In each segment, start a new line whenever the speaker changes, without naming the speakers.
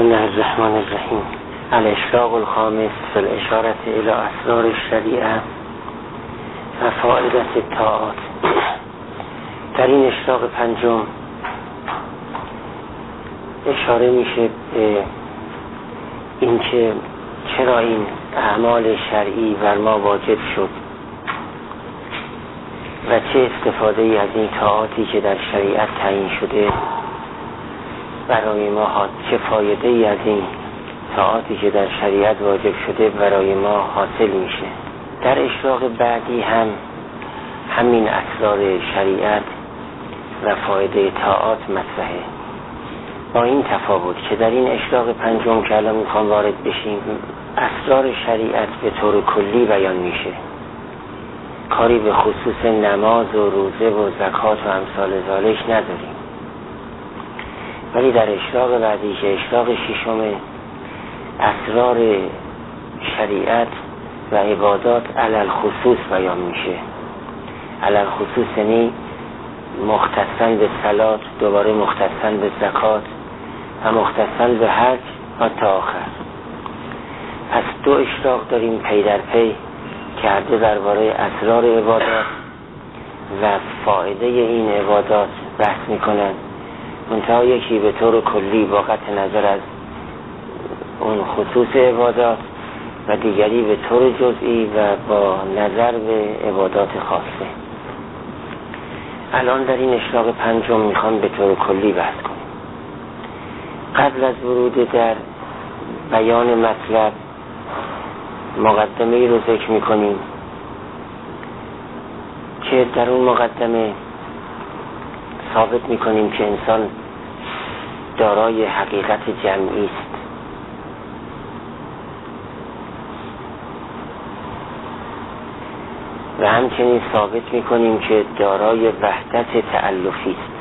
الله الرحمن الرحیم. الاشراق الخامس فی الاشارة الى اسرار الشریعه و فائدة الطاعات. در این اشراق پنجم اشاره میشه به اینکه چرا این اعمال شرعی بر ما واجب شد و چه استفاده ای از این طاعاتی که در شریعت تعیین شده برای ما، چه فایده ای از این طاعاتی که در شریعت واجب شده برای ما حاصل میشه. در اشراق بعدی هم همین اسرار شریعت و فایده طاعات مطرحه، با این تفاوت که در این اشراق پنجم که الان میخوام وارد بشیم اسرار شریعت به طور کلی بیان میشه، کاری به خصوص نماز و روزه و زکات و امثال ذالک نداریم. ولی در اشراق بعدی که اشراق ششم اسرار شریعت و عبادات علل خصوص بیان میشه. علل خصوص یعنی مختصاً به صلات، دوباره مختصاً به زکات و مختصاً به حج و تا آخر. پس دو اشراق داریم پی در پی که هر دو درباره اسرار عبادات و فایده این عبادات بحث میکنن. منتها یکی به طور کلی با قطع نظر از اون خصوص عبادات و دیگری به طور جزئی و با نظر به عبادات خاصه. الان در این اشراق پنجم میخوام به طور کلی بحث کنیم. قبل از ورود در بیان مطلب مقدمه‌ای رو ذکر میکنیم که در اون مقدمه ثابت میکنیم که انسان دارای حقیقت جمعی است و همچنین ثابت میکنیم که دارای وحدت تألفی است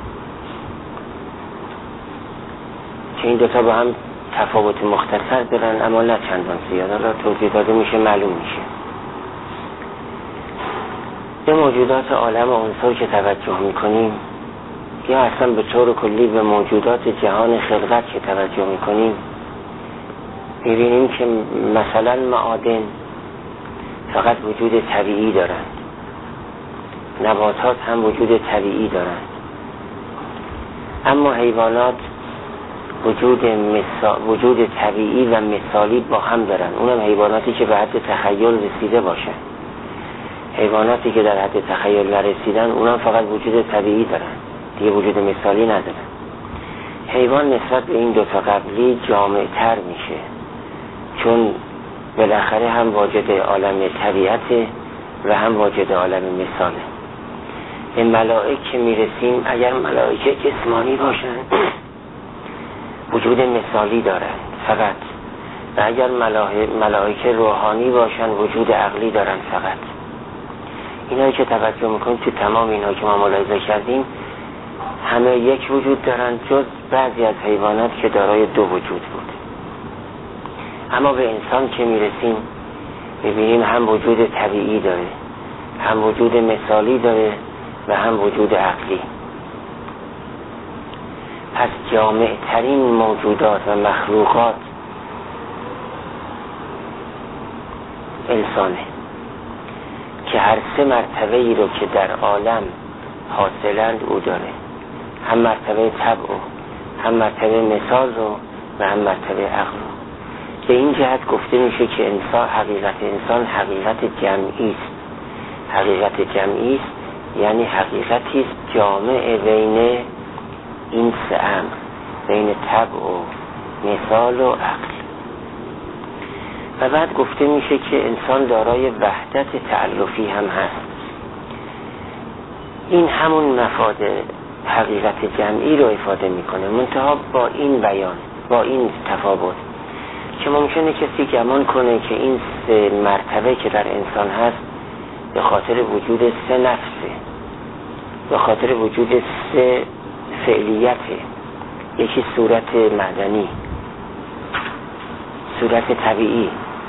که این دوتا با هم تفاوت مختصر دارن اما نه چندان زیاد. حالا توضیح داده میشه معلوم میشه. به موجودات عالم و عنصر که توجه میکنیم یا اصلا به طور کلی به موجودات جهان خلقت که توجه میکنیم میبینیم که مثلا معادن فقط وجود طبیعی دارند، نباتات هم وجود طبیعی دارند، اما حیوانات وجود طبیعی و مثالی با هم دارند. اونم حیواناتی که به حد تخیل رسیده باشن. حیواناتی که در حد تخیل نرسیدن اونم فقط وجود طبیعی دارند، دیگه وجود مثالی ندارن. حیوان نسبت به این دو تا قبلی جامع تر میشه چون بالاخره هم واجد عالم طبیعته و هم واجد عالم مثاله. به ملائک که میرسیم اگر ملائکه جسمانی باشن وجود مثالی دارن فقط، و اگر ملائکه روحانی باشن وجود عقلی دارن فقط. اینایی که توجه میکنیم تو تمام اینها که ما ملاحظه کردیم همه یک وجود دارن جز بعضی از حیوانات که دارای دو وجود بود. اما به انسان که میرسیم میبینیم هم وجود طبیعی داره، هم وجود مثالی داره و هم وجود عقلی. پس جامع ترین موجودات و مخلوقات انسانه که هر سه مرتبه ای رو که در عالم حاصلند او داره، هم مرتبه طبع هم مرتبه مثال رو و هم مرتبه عقل رو. به این جهت گفته میشه که حقیقت انسان حقیقت جمعی است. حقیقت جمعی است یعنی حقیقتی است جامع بین این سه امر، بین طبع و مثال و عقل. و بعد گفته میشه که انسان دارای وحدت تألفی هم هست. این همون مفاد حقیقت جمعی رو افاده میکنه، منتها با این بیان، با این تفاوت که ممکنه کسی گمان کنه که این سه مرتبه که در انسان هست به خاطر وجود سه نفسه، به خاطر وجود سه فعلیته. یکی صورت معدنی، صورت طبیعی،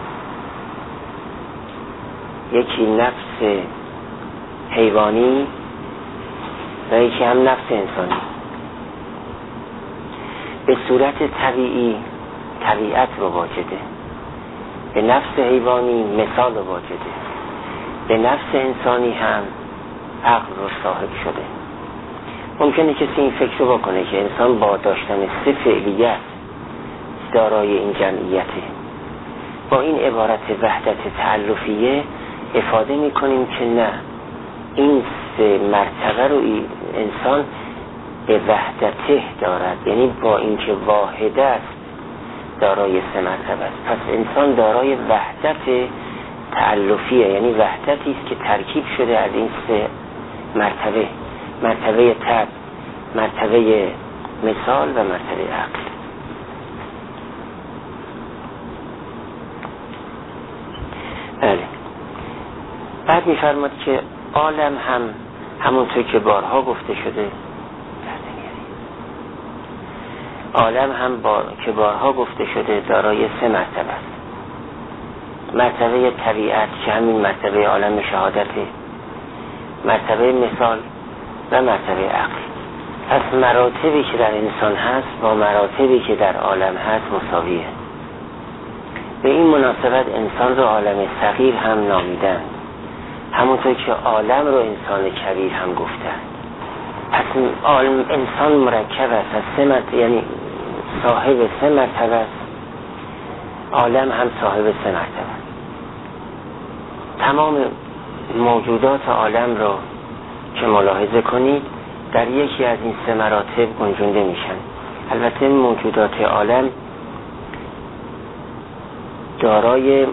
یکی نفس حیوانی و یکی هم نفس انسانی. به صورت طبیعی طبیعت رو واجده، به نفس حیوانی مثال رو واجده، به نفس انسانی هم عقل رو صاحب شده. ممکنه کسی این فکر رو بکنه که انسان با داشتن 3 فعلیت دارای این جمعیته. با این عبارت وحدت تألفیه افاده میکنیم که نه، این 3 مرتبه رو انسان به وحدته دارد، یعنی با اینکه واحده است دارای 3 مرتبه است. پس انسان دارای وحدت تألفیه، یعنی وحدتی است که ترکیب شده از این 3 مرتبه: مرتبه طبع، مرتبه مثال و مرتبه عقل. بله. بعد می‌فرماد که عالم هم همونطور که بارها گفته شده، عالم هم که بارها گفته شده دارای 3 مرتبه است. مرتبه طبیعت که همین مرتبه عالم شهادته، مرتبه مثال و مرتبه عقل. پس مراتبی که در انسان هست با مراتبی که در عالم هست مساویه. به این مناسبت انسان رو عالم صغیر هم نامیدن، همونطور که عالم رو انسان کبیر هم گفتن. پس انسان مرکب است از 3 مرتبه، یعنی صاحب 3 مرتبه است. عالم هم صاحب 3 مرتبه است. تمام موجودات عالم رو که ملاحظه کنید در یکی از این 3 مراتب گنجونده میشن. البته موجودات عالم دارای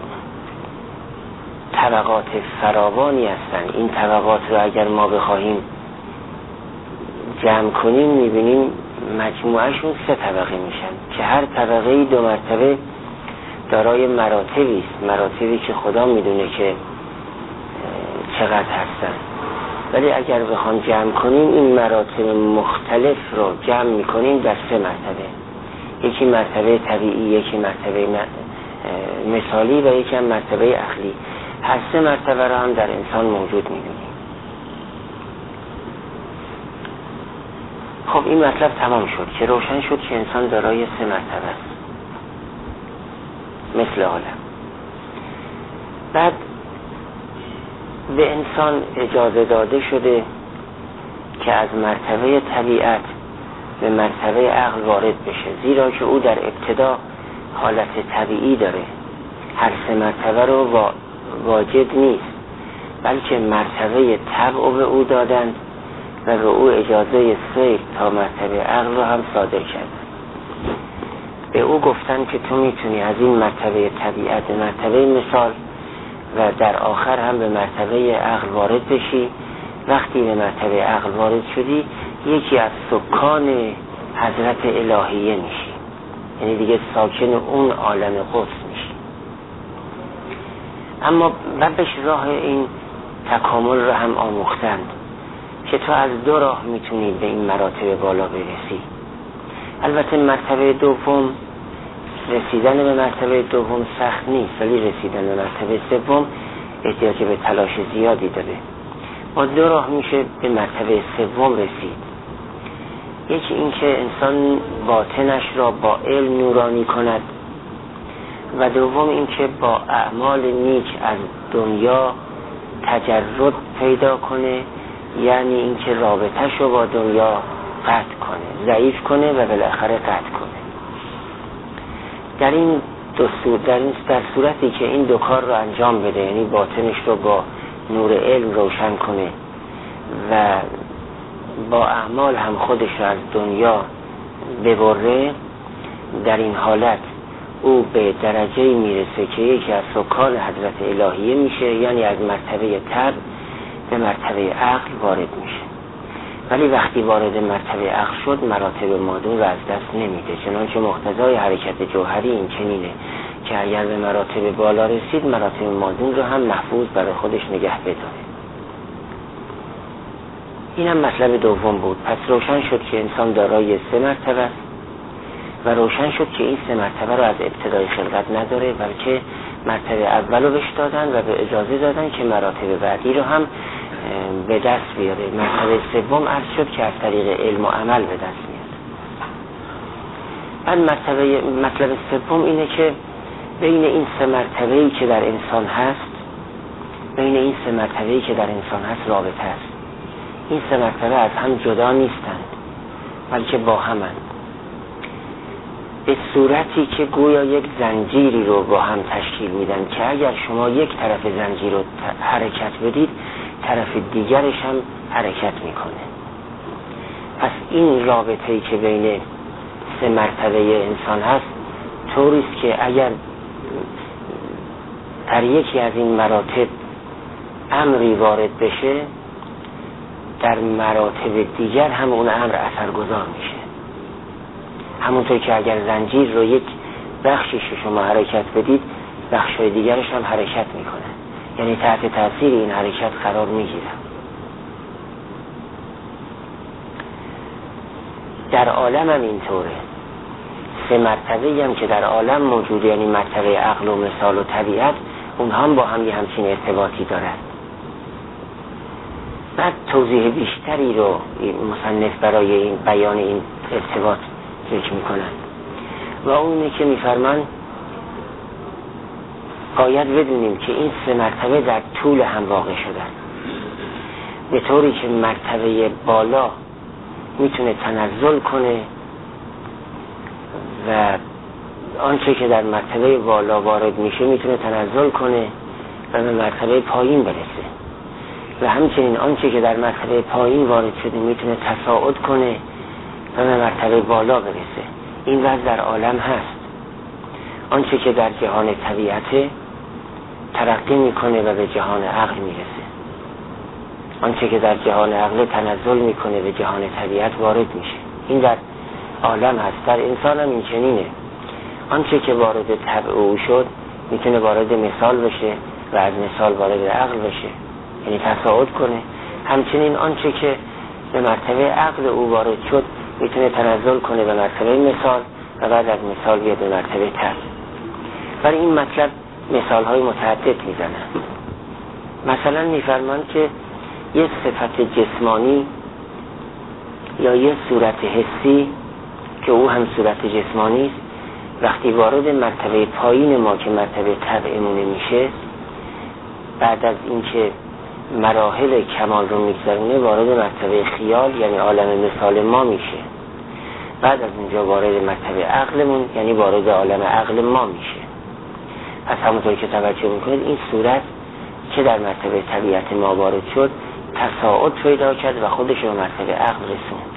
طبقات فراوانی هستند. این طبقات رو اگر ما بخواهیم جمع کنیم میبینیم مجموعهشون 3 طبقه میشن که هر طبقه 2 مرتبه دارای مراتبی است، مراتبی که خدا میدونه که چقدر هستن. ولی اگر بخوام جمع کنیم این مراتب مختلف رو جمع میکنیم در 3 مرتبه: یکی مرتبه طبیعی، یکی مرتبه مثالی و یکی هم مرتبه عقلی. هر 3 مرتبه رو هم در انسان موجود میبینیم. خب این مطلب تمام شد که روشن شد که انسان دارای 3 مرتبه است مثل عالم. بعد به انسان اجازه داده شده که از مرتبه طبیعت به مرتبه عقل وارد بشه، زیرا که او در ابتدا حالت طبیعی داره. هر 3 مرتبه رو واجد نیست، بلکه مرتبه طبع به او دادند و به او اجازه سیر تا مرتبه عقل رو هم صادر کردند. به او گفتن که تو میتونی از این مرتبه طبیعت به مرتبه مثال و در آخر هم به مرتبه عقل وارد بشی. وقتی به مرتبه عقل وارد شدی یکی از سکان حضرت الهیه میشی، یعنی دیگه ساکن اون عالم قدس میشی. اما بهش راه این تکامل رو هم آموختند که تو از 2 راه میتونی به این مراتب بالا برسی. البته مرتبه دوم، رسیدن به مرتبه دوم سخت نیست، ولی رسیدن به مرتبه سوم احتیاج به تلاش زیادی داره. با 2 راه میشه به مرتبه سوم رسید. یکی این که انسان باطنش را با علم نورانی کند و دوم این که با اعمال نیک از دنیا تجرد پیدا کنه، یعنی این که رابطه‌ش رو با دنیا قطع کنه، ضعیف کنه و بالاخره قطع کنه. در این در صورتی که این 2 کار رو انجام بده، یعنی باطنش رو با نور علم روشن کنه و با اعمال هم خودش رو از دنیا ببره، در این حالت او به درجه میرسه که یکی از سکان حضرت الهیه میشه، یعنی از مرتبه طبع به مرتبه عقل وارد میشه. ولی وقتی وارد مرتبه عقل شد مراتب مادون رو از دست نمیده، چنانچه مقتضای حرکت جوهری این چنینه که اگر به مراتب بالا رسید مراتب مادون رو هم محفوظ برای خودش نگه بداره. اینم مطلب دوم بود. پس روشن شد که انسان دارای 3 مرتبه است و روشن شد که این 3 مرتبه رو از ابتدای خلقت نداره، بلکه مرتبه اول رو بهش دادن و به اجازه دادن که مراتب بعدی رو هم به دست بیاره. مرتبه سوم عرض شد که از طریق علم و عمل به دست میاد. مطلب سوم اینه که بین این سه مرتبه‌ای که در انسان هست رابطه است. این سه مرتبه از هم جدا نیستند بلکه با همند، به صورتی که گویا یک زنجیری رو با هم تشکیل میدن که اگر شما یک طرف زنجیر رو حرکت بدید طرف دیگرش هم حرکت میکنه. پس این رابطه‌ای که بین سه مرتبه انسان هست طوریست که اگر در یکی از این مراتب امری وارد بشه در مراتب دیگر هم اون امر اثرگذار میشه. همونطور که اگر زنجیر رو یک بخشش شما حرکت بدید بخش‌های دیگرش هم حرکت میکنه، یعنی تحت تاثیر این حرکت قرار میگیره. در عالم هم اینطوره. سه مرتبه‌ای هم که در عالم موجوده، یعنی مرتبه عقل و مثال و طبیعت، اونها هم با هم همچین ارتباطی دارن. بعد توضیح بیشتری رو مصنف برای این بیان این ارتباط ذکر میکنن و اونه که میفرمان باید بدونیم که این سه مرتبه در طول هم واقع شدن، به طوری که مرتبه بالا میتونه تنزل کنه و آنچه که در مرتبه بالا وارد میشه میتونه تنزل کنه و به مرتبه پایین برسه و همچنین آنچه که در مرتبه پایین وارد شده میتونه تصاعد کنه و به مرتبه بالا برسه. این وضع در عالم هست. آنچه که در جهان طبیعت ترقی میکنه و به جهان عقل میرسه، آنچه که در جهان عقل تنزل میکنه به جهان طبیعت وارد میشه. این در عالم هست. در انسان هم این چنینه. آنچه که وارد طبع او شد میتونه وارد مثال بشه و از مثال وارد عقل بشه، یعنی تصاعد کنه. همچنین آنچه که به مرتبه عقل او وارد شد میتونه تنزل کنه به مرتبه مثال و بعد از مثال بیاد به مرتبه طبع. برای این مطلب مثال های متعدد میزنن. مثلا میفرمان که یک صفت جسمانی یا یک صورت حسی که او هم صورت جسمانی است وقتی وارد مرتبه پایین ما که مرتبه طبعمونه میشه، بعد از اینکه مراحل کمال رو میگذرونه وارد مرتبه خیال یعنی عالم مثال ما میشه، بعد از اونجا وارد مرتبه عقلمون یعنی وارد عالم عقل ما میشه. پس همونطور که توجه میکنید این صورت که در مرتبه طبیعت ما وارد شد تصاعد پیدا کرد و خودش رو مرتبه عقل رسوند.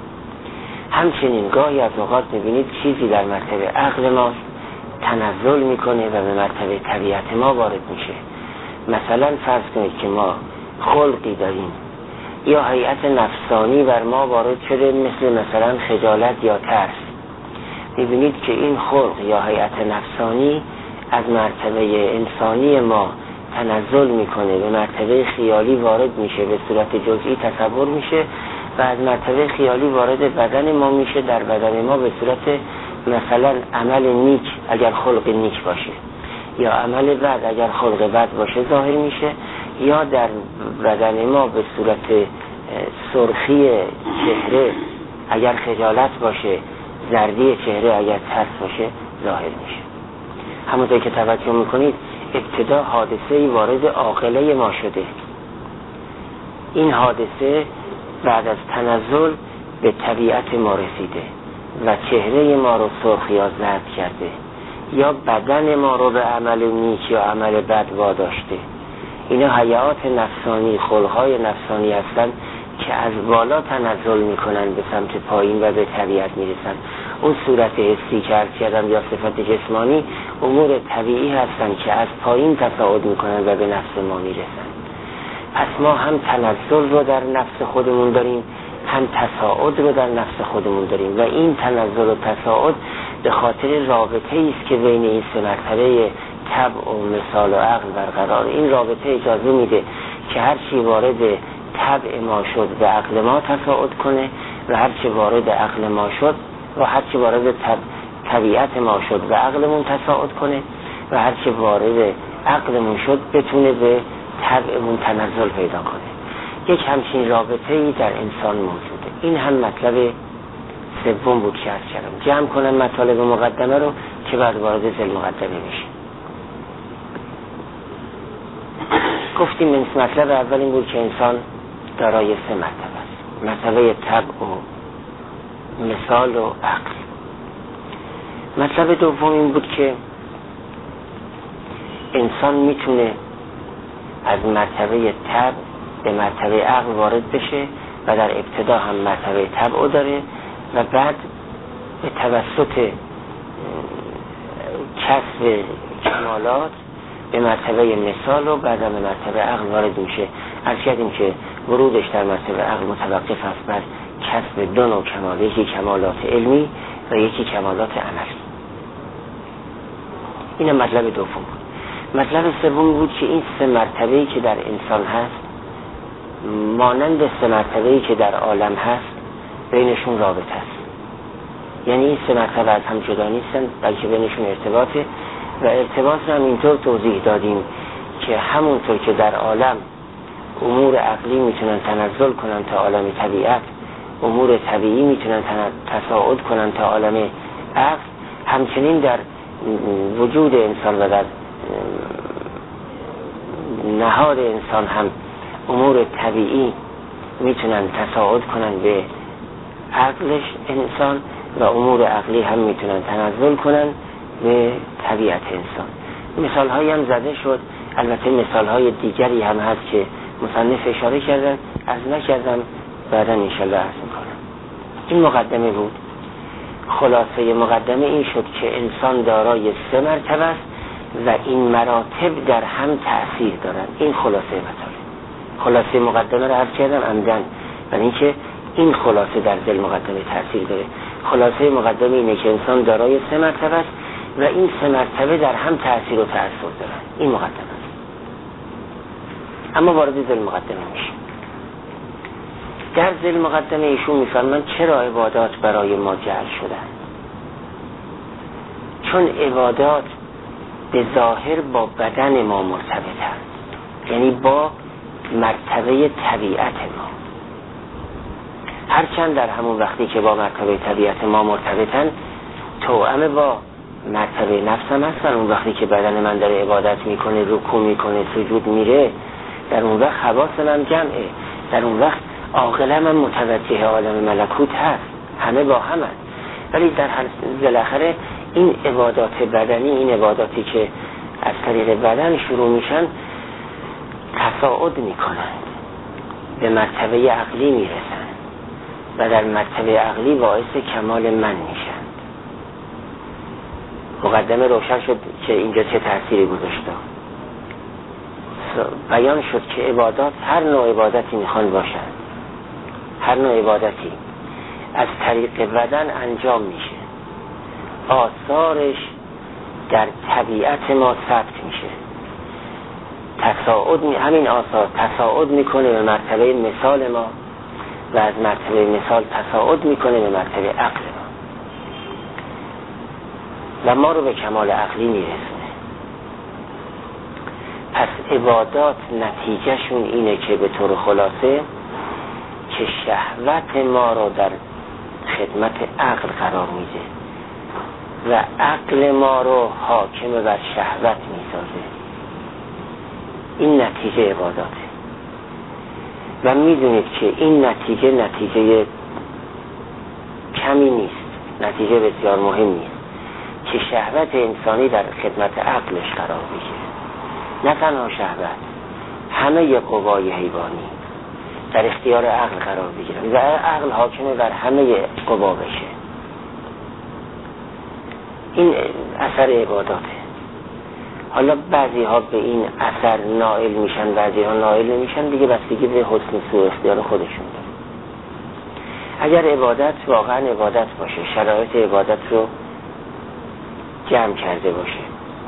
همچنین گاهی از اوقات میبینید چیزی در مرتبه عقل ما تنزل میکنه و به مرتبه طبیعت ما وارد میشه. مثلا فرض کنید که ما خلقی داریم یا هیئت نفسانی بر ما وارد شده، مثلا خجالت یا ترس. میبینید که این خلق یا هیئت نفسانی از مرتبه انسانی ما تنزل میکنه، به مرتبه خیالی وارد میشه، به صورت جزئی تصور میشه و از مرتبه خیالی وارد بدن ما میشه. در بدن ما به صورت مثلا عمل نیک اگر خلق نیک باشه یا عمل بد اگر خلق بد باشه ظاهر میشه، یا در بدن ما به صورت سرخی چهره اگر خجالت باشه، زردی چهره اگر ترس باشه ظاهر میشه. همونطور که توجه میکنید ابتدا حادثه‌ای وارد عاقله ما شده. این حادثه بعد از تنزل به طبیعت ما رسیده و چهره ما رو سرخ یا زرد کرده یا بدن ما رو به عمل نیک یا عمل بد واداشته. اینا حیات نفسانی، خلقهای نفسانی هستند که از بالا تنزل میکنن به سمت پایین و به طبیعت میرسن. اون صورت حسی که عرض کردم یا صفت جسمانی امور طبیعی هستن که از پایین تصاعد میکنن و به نفس ما میرسن. پس ما هم تنزل رو در نفس خودمون داریم، هم تصاعد رو در نفس خودمون داریم و این تنزل و تصاعد به خاطر رابطه‌ای است که بین این سه مرتبه طبع و مثال و عقل برقرار. این رابطه اجازه میده که هر چی وارد طبع ما شد به عقل ما تصاعد کنه و هر چی وارد عقل ما شد و هر چی وارد طبیعت ما شد به عقلمون تصاعد کنه و هر چی وارد عقلمون شد بتونه به طبعمون تنزل پیدا کنه. یک همچین رابطه‌ای در انسان موجوده. این هم مطلب سوم بود که عرض کردم جمع کنم مطالب مقدمه رو که بعد وارد ذیل مقدمه میشه. گفتیم مطلب اول این بود که انسان دارای 3 مرتبه است: مرتبه طبع و مثال و عقل. مطلب دوم این بود که انسان میتونه از مرتبه طبع به مرتبه عقل وارد بشه و در ابتدا هم مرتبه طبع داره و بعد به توسط کسب کمالات به مرتبه مثال و بعد به مرتبه عقل وارد میشه. عرض کردیم که ورودش در مرتبه عقل متوقف است بر کسب 2 نوع کمال، یکی کمالات علمی و یکی کمالات عملی. این مطلب دوم بود. مطلب سوم بود که این 3 مرتبه‌ای که در انسان هست مانند 3 مرتبه‌ای که در عالم هست بینشون رابطه است. یعنی این 3 مرتبه از هم جدا نیستن بلکه بینشون ارتباطه و ارتباط رو هم اینطور توضیح دادیم که همونطور که در عالم امور عقلی میتونن تنزل کنن تا عالم طبیعت، امور طبیعی میتونن تصاعد کنن تا عالم عقل، همچنین در وجود انسان و در نهاد انسان هم امور طبیعی میتونن تصاعد کنن به عقلش انسان و امور عقلی هم میتونن تنزل کنن به طبیعت انسان. مثال هایی هم زده شد، البته مثال های دیگری هم هست که مصنف اشاره کردن، از نکردم بعدا انشالله عرض میکنم. این مقدمه بود. خلاصه مقدمه این شد که انسان دارای 3 مرتبه است و این مراتب در هم تأثیر دارند. این خلاصه مطالب. خلاصه مقدمه رو عرض کردم عمدن برای اینکه این خلاصه در ذیل مقدمه تأثیر داره. خلاصه مقدمه اینه که انسان دارای 3 مرتبه است و این 3 مرتبه در هم تأثیر و تأثیر دارند. این مقدمه است. اما وارد ذیل مقدمه میشه. در ذیل مقدمه ایشون میفرمایند چرا عبادات برای ما جعل شدن؟ چون عبادات به ظاهر با بدن ما مرتبطند، یعنی با مرتبه طبیعت ما. هرچند در همون وقتی که با مرتبه طبیعت ما مرتبطن توأم با مرتبه نفسم هستن. اون وقتی که بدن من داره عبادت میکنه، رکوع میکنه، سجود میره، در اون وقت حواس من جمعه، در اون وقت عاقله من متوجه عالم ملکوت هست، همه با هم هست. ولی در بالاخره این عبادات بدنی، این عباداتی که از طریق بدن شروع میشن تصاعد میکنن، به مرتبه عقلی میرسن و در مرتبه عقلی باعث کمال من میشن. مقدمه روشن شد که اینجا چه تأثیری گذاشته. بیان شد که عبادات هر نوع عبادتی میخوان باشن، هر نوع عبادتی از طریق بدن انجام میشه، آثارش در طبیعت ما ثبت میشه. همین آثار تصاعد میکنه به مرتبه مثال ما و از مرتبه مثال تصاعد میکنه به مرتبه عقل ما و ما رو به کمال عقلی میرسونه. پس عبادات نتیجهشون اینه که به طور خلاصه که شهوت ما رو در خدمت عقل قرار میده و عقل ما رو حاکم بر شهوت میسازه. این نتیجه عباداته و میدونید که این نتیجه کمی نیست، نتیجه بسیار مهم نیست که شهوت انسانی در خدمت عقلش قرار بگیره. نه تنها شهوت، همه قوای حیوانی در اختیار عقل قرار بگیره و عقل حاکم بر همه قوا بشه. این اثر عباداته. حالا بعضی ها به این اثر نائل میشن، بعضی ها نائل نمیشن، دیگه بستگی به حسن سوء اختیار خودشون داره. اگر عبادت واقعا عبادت باشه، شرایط عبادت رو جمع کرده باشه،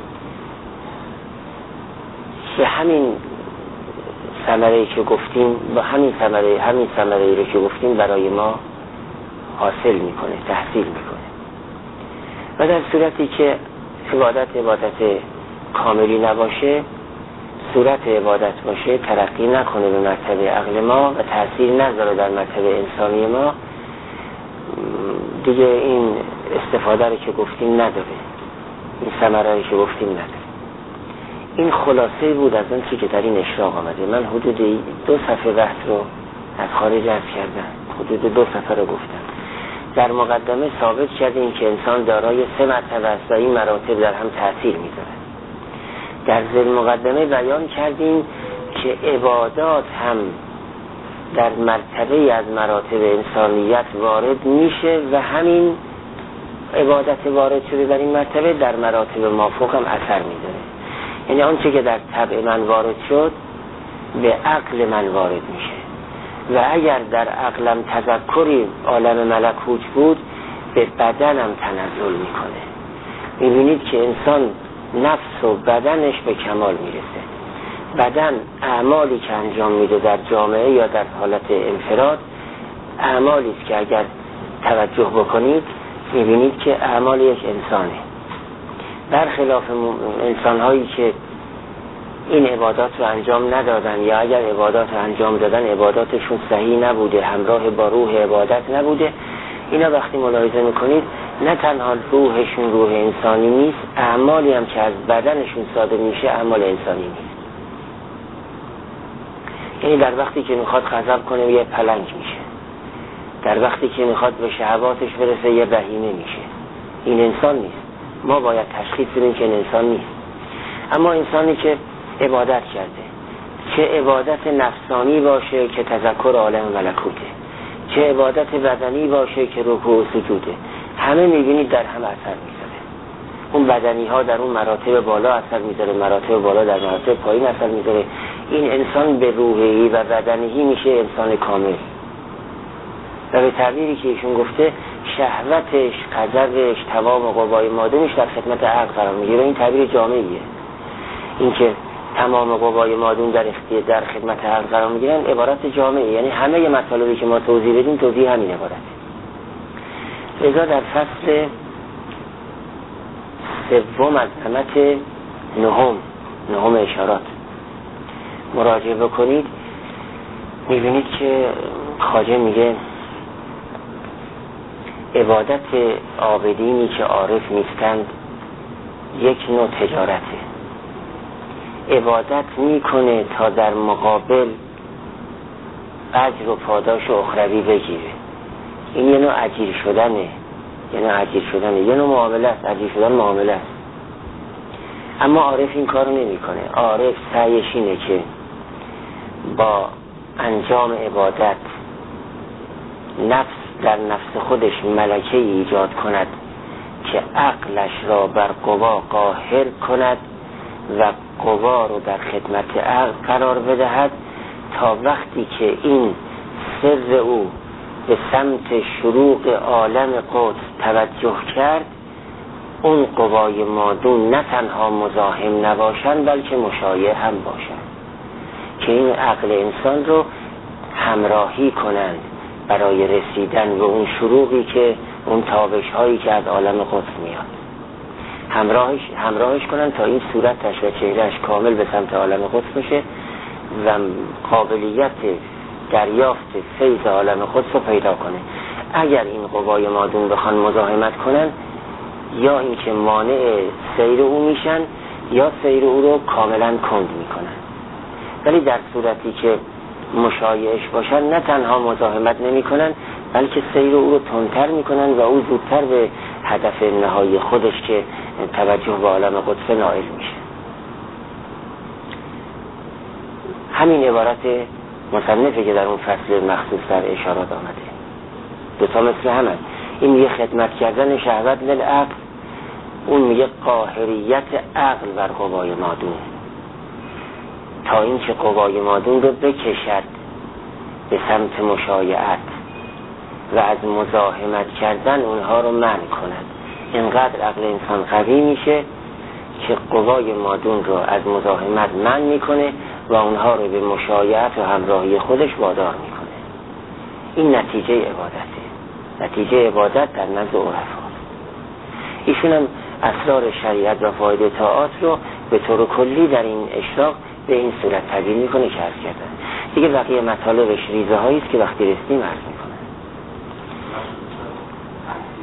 به همین ثمره‌ای که گفتیم، با همین ثمره‌ای رو که گفتیم برای ما حاصل میکنه، تحصیل میکنه. و در صورتی که عبادت کاملی نباشه، صورت عبادت باشه، ترقی نکنه به مرتبه عقل ما و تأثیر نذاره در مرتبه انسانی ما، دیگه این استفاده رو که گفتیم نداره، این ثمره که گفتیم نداره. این خلاصه بود از اون که در این اشراق آمده. من حدود 2 صفحه بحث رو از خارج عرض کردم، حدود 2 صفحه رو گفتم. در مقدمه ثابت کردیم که انسان دارای 3 مرتبه است و این مراتب در هم تأثیر میذاره. در ذیل مقدمه بیان کردیم که عبادات هم در مرتبه از مراتب انسانیت وارد میشه و همین عبادت وارد شده در این مرتبه در مراتب مافوق هم اثر میذاره. یعنی آنچه که در طبع من وارد شد به عقل من وارد میشه و اگر در عقلم تذکری عالم ملکوت بود به بدنم تنزل میکنه. میبینید که انسان نفس و بدنش به کمال میرسه. بدن اعمالی که انجام میده در جامعه یا در حالت انفراد اعمالی است که اگر توجه بکنید میبینید که اعمال یک انسانه، برخلاف انسانهایی که این عبادات رو انجام ندادن یا اگر عبادات رو انجام دادن عباداتشون صحیح نبوده، همراه با روح عبادت نبوده. اینا وقتی ملاحظه میکنید نه تنها روحشون روح انسانی نیست، اعمالی هم که از بدنشون صادر میشه اعمال انسانی نیست. یعنی در وقتی که میخواد غضب کنه یه پلنگ میشه، در وقتی که میخواد به شهواتش برسه یه بهیمه میشه. این انسان نیست. ما باید تشخیص بدیم که این انسان نیست. اما انسانی که عبادت کرده، چه عبادت نفسانی باشه که تذکر عالم ملکوته، چه عبادت بدنی باشه که رکوع و سجوده، همه میبینید در هم اثر میذاره. اون بدنی ها در اون مراتب بالا اثر میذاره، مراتب بالا در مراتب پایین اثر میذاره. این انسان به روحی و بدنی میشه انسان کامل و به تعبیری که ایشون گفته شهوتش، غضبش، تمام قوای مادونش در خدمت عقل قرار میگیره. این تعبیر جامعیه. این که تمام قوای مادون در خدمت عقل قرار میگیرن عبارت جامعه، یعنی همه مطالبی که ما توضیح بدیم توضیح همین عبارته. لذا در فصل 3 از عظمت 9 اشارات مراجعه بکنید میبینید که خواجه میگه عبادت عابدینی که عارف نیستند یک نوع تجارته. عبادت میکنه تا در مقابل اجر و پاداش اخروی بگیره. این یه نوع اجیر شدنه، یه نوع معامله است. اجیر شدن معامله است. اما عارف این کارو نمیکنه. عارف سعیش اینه که با انجام عبادت در نفس خودش ملکه ایجاد کند که عقلش را بر قوا قاهر کند و قوا رو در خدمت عقل قرار بدهد تا وقتی که این سر او به سمت شروق عالم قدس توجه کرد اون قوای مادون نه تنها مزاحم نباشند بلکه مشایع هم باشند که این عقل انسان رو همراهی کنند برای رسیدن به اون شروقی که اون تابش هایی که از عالم قدس میاد همراهش کنند تا این صورتش و چهرهش کامل به سمت عالم قدس بشه و قابلیت دریافت فیض عالم قدس رو پیدا کنه. اگر این قوای مادون بخوان مزاحمت کنن یا اینکه مانع سیر او میشن یا سیر او رو کاملا کند میکنن. ولی در صورتی که مشایعش باشن نه تنها مزاحمت نمی کنن بلکه سیر او رو تندتر میکنن و او زودتر به هدف نهایی خودش که توجه به عالم قدس نائل میشه. همین عبارت مصنفه که در اون فصل مخصوص در اشارات آمده. دوتا مثل همه. این میگه خدمت کردن شهوت للعقل، اون میگه قاهریت عقل بر قوای مادون تا اینکه قوای مادون رو بکشد به سمت مشایعت و از مزاحمت کردن اونها رو منع کند. اینقدر عقل انسان قوی میشه که قوای مادون رو از مزاحمت منع میکنه و اونها رو به مشایعت و همراهی خودش وادار میکنه. این نتیجه عبادته، نتیجه عبادت در نزد عرفا. ایشون هم اسرار شریعت و فایده طاعات رو به طور کلی در این اشراق به این صورت تبیین میکنه که عرض کردن. دیگه بقیه مطالبش ریزه هایی است که وقتی رسیدیم عرض میکنه.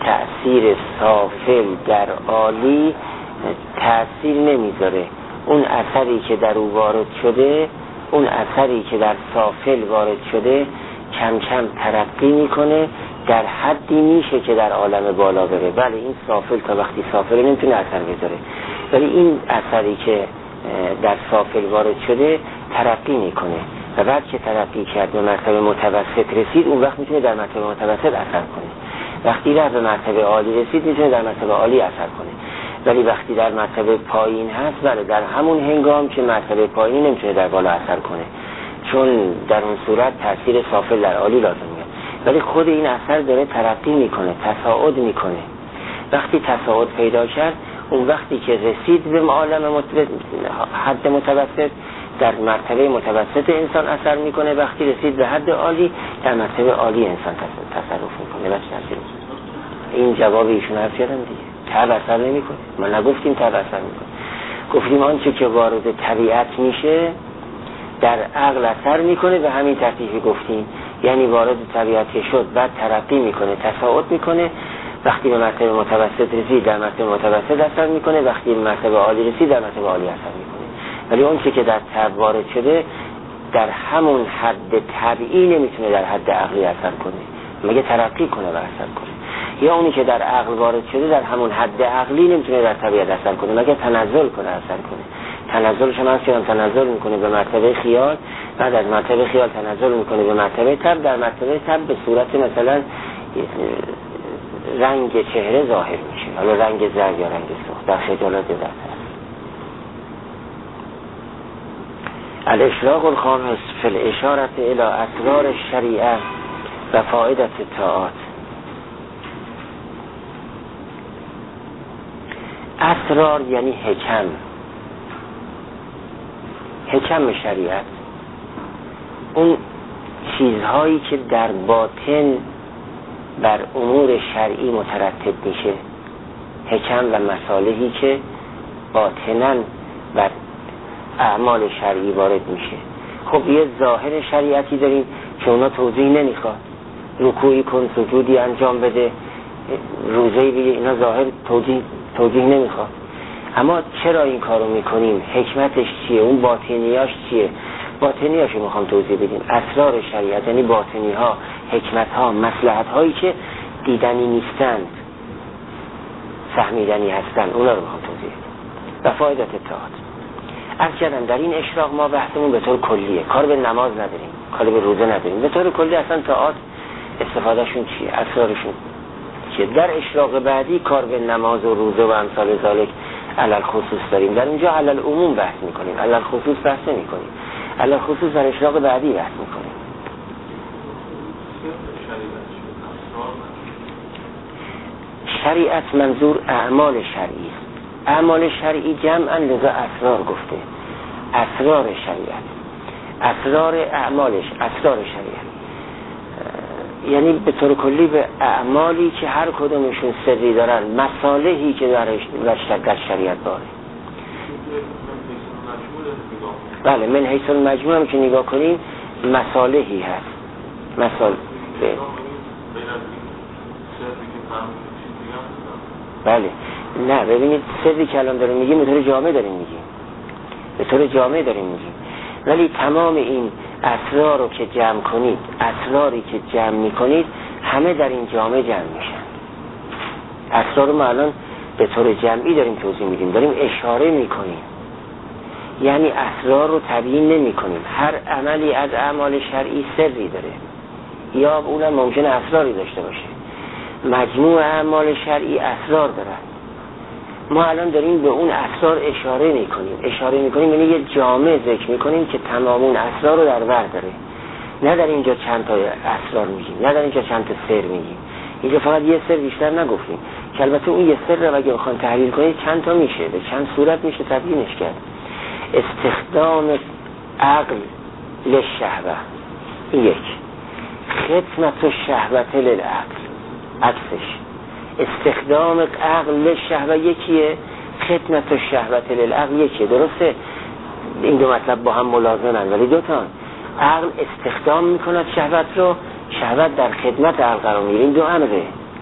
تأثیر سافل در عالی تأثیر نمیذاره. اون اثری که در او وارد شده، اون اثری که در سافل وارد شده کم کم ترقی میکنه، در حدی میشه که در عالم بالا بره. بله این سافل تا وقتی سافل نمیتونه اثر بذاره، ولی این اثری که در سافل وارد شده ترقی میکنه و بعد که ترقی کرد به مرتبه متوسط رسید، اون وقت میتونه در مرتبه متوسط اثر کنه. وقتی رفت به مرتبه عالی رسید میتونه در مرتبه عالی اثر کنه. ولی وقتی در مرتبه پایین هست، بله در همون هنگام که مرتبه پایین نمیتونه در بالا اثر کنه، چون در اون صورت تاثیر سافل در عالی لازم میاد. ولی خود این اثر داره ترقی میکنه، تصاعد میکنه. وقتی تصاعد پیدا کرد، اون وقتی که رسید به عالم حد متوسط، در مرتبه متوسط انسان اثر میکنه. وقتی رسید به حد عالی، در مرتبه عالی انسان تصرف میکنه. این جواب ایشون حرف کردم دیگه. تب اثر نمیکنه. ما نگفتیم تب اثر میکنه، گفتیم آنچه که وارد طبیعت میشه در عقل اثر میکنه. به همین ترتیبی گفتیم، یعنی وارد طبیعت که شد بعد ترقی میکنه، تصاعد میکنه. وقتی به مرتبه متوسط رسید در مرتبه متوسط اثر میکنه، وقتی به مرتبه عالی رسید در مرتبه عالی اثر میکنه. ولی اون چیزی که در طبع وارد شده در همون حد طبعی نمیتونه در حد عقلی اثر کنه، مگه ترقی کنه و اثر کنه. یا اونی که در عقل وارد شده در همون حد عقلی نمیتونه در طبیعت اثر کنه، مگه تنزل کنه اثر کنه. تنزلش هم هست که تنزل میکنه به مرتبه خیال، بعد از مرتبه خیال تنزل میکنه به مرتبه طبع، در مرتبه طبع به صورت مثلا رنگ چهره ظاهر میشه، حالا رنگ زرد یا رنگ سرخ در خجالات ذات. الاشراق الخامس فی الاشارة الى اسرار الشریعه و فائدة الطاعات. اسرار یعنی حکم شریعت، اون چیزهایی که در باطن بر امور شرعی مترتب میشه، حکم و مصالحی که باطناً بر اعمال شرعی وارد میشه. خب یه ظاهر شریعتی داریم که اونا توضیح نمیخواد، رکوعی کن، سجودی انجام بده، روزه‌ای بگیر، اینا ظاهر توضیح نمیخواد. اما چرا این کارو میکنیم؟ حکمتش چیه؟ اون باطنیاش چیه؟ باطنیاشو میخوام توضیح بدیم. اسرار شریعت یعنی باطنی‌ها، حکمت‌ها، مصلحت‌هایی که دیدنی نیستند، فهمیدنی هستند، اونا رو میخوام توضیح بدیم. و فایده اطاعت. عرض کردم در این اشراق ما بحثمون به طور کلیه، کار به نماز نداریم، کار به روزه نداریم. به طور کلی اصلا طاعات استفادهشون چیه؟ اسرارشون چیه؟ در اشراق بعدی کار به نماز و روزه و امثال ذالک علل خصوص داریم. در اینجا علل عموم بحث میکنیم، علل خصوص بحث نمیکنیم. علل خصوص در اشراق بعدی بحث میکنیم. شریعت منظور اعمال شرعی است. اعمال شرعی جمعاً لذا اسرار گفته. اسرار شریعت، اسرار اعمالش، اسرار شریعت یعنی به طور کلی به اعمالی که هر کدومشون سری دارن، مصالحی که در شریعت داره. بله من حیث المجموع هم که نگاه کنیم مصالحی هست. بله نه ببینید سری که الان داریم میگیم به طور جامع داریم میگیم، ولی تمام این اسرار رو که جمع کنید، اسراری که جمع میکنید همه در این جامع جمع میشن. اسرار رو ما الان به طور جمعی داریم توضیح میدیم، داریم اشاره میکنیم، یعنی اسرار رو تبیین نمی کنیم. هر عملی از اعمال شرعی سری داره، یا اونم ممکنه اسراری داشته باشه. مجموع اعمال شرعی اسرار داره. ما الان داریم به اون اسرار اشاره میکنیم یعنی یه جامع ذکر میکنیم که تمام اون اسرار رو در بر داره. نه در اینجا چند تا اسرار میگیم، نه در اینجا چند تا سر میگیم. اینجا فقط یه سر بیشتر نگفتیم که البته اون یه سر رو اگه بخوان تحلیل کنید چند تا میشه، به چند صورت میشه تبیینش کرد. استخدام عقل للشهوه، این یک. خدمت الشهوة للعقل، عکسش. استخدام عقل للشهوه یکیه، خدمت الشهوة للعقل یکیه. درسته این دو مطلب با هم ملازمن ولی دوتان. عقل استخدام میکند شهوت رو، شهوت در خدمت عقل قرار میگیره. این دو امره.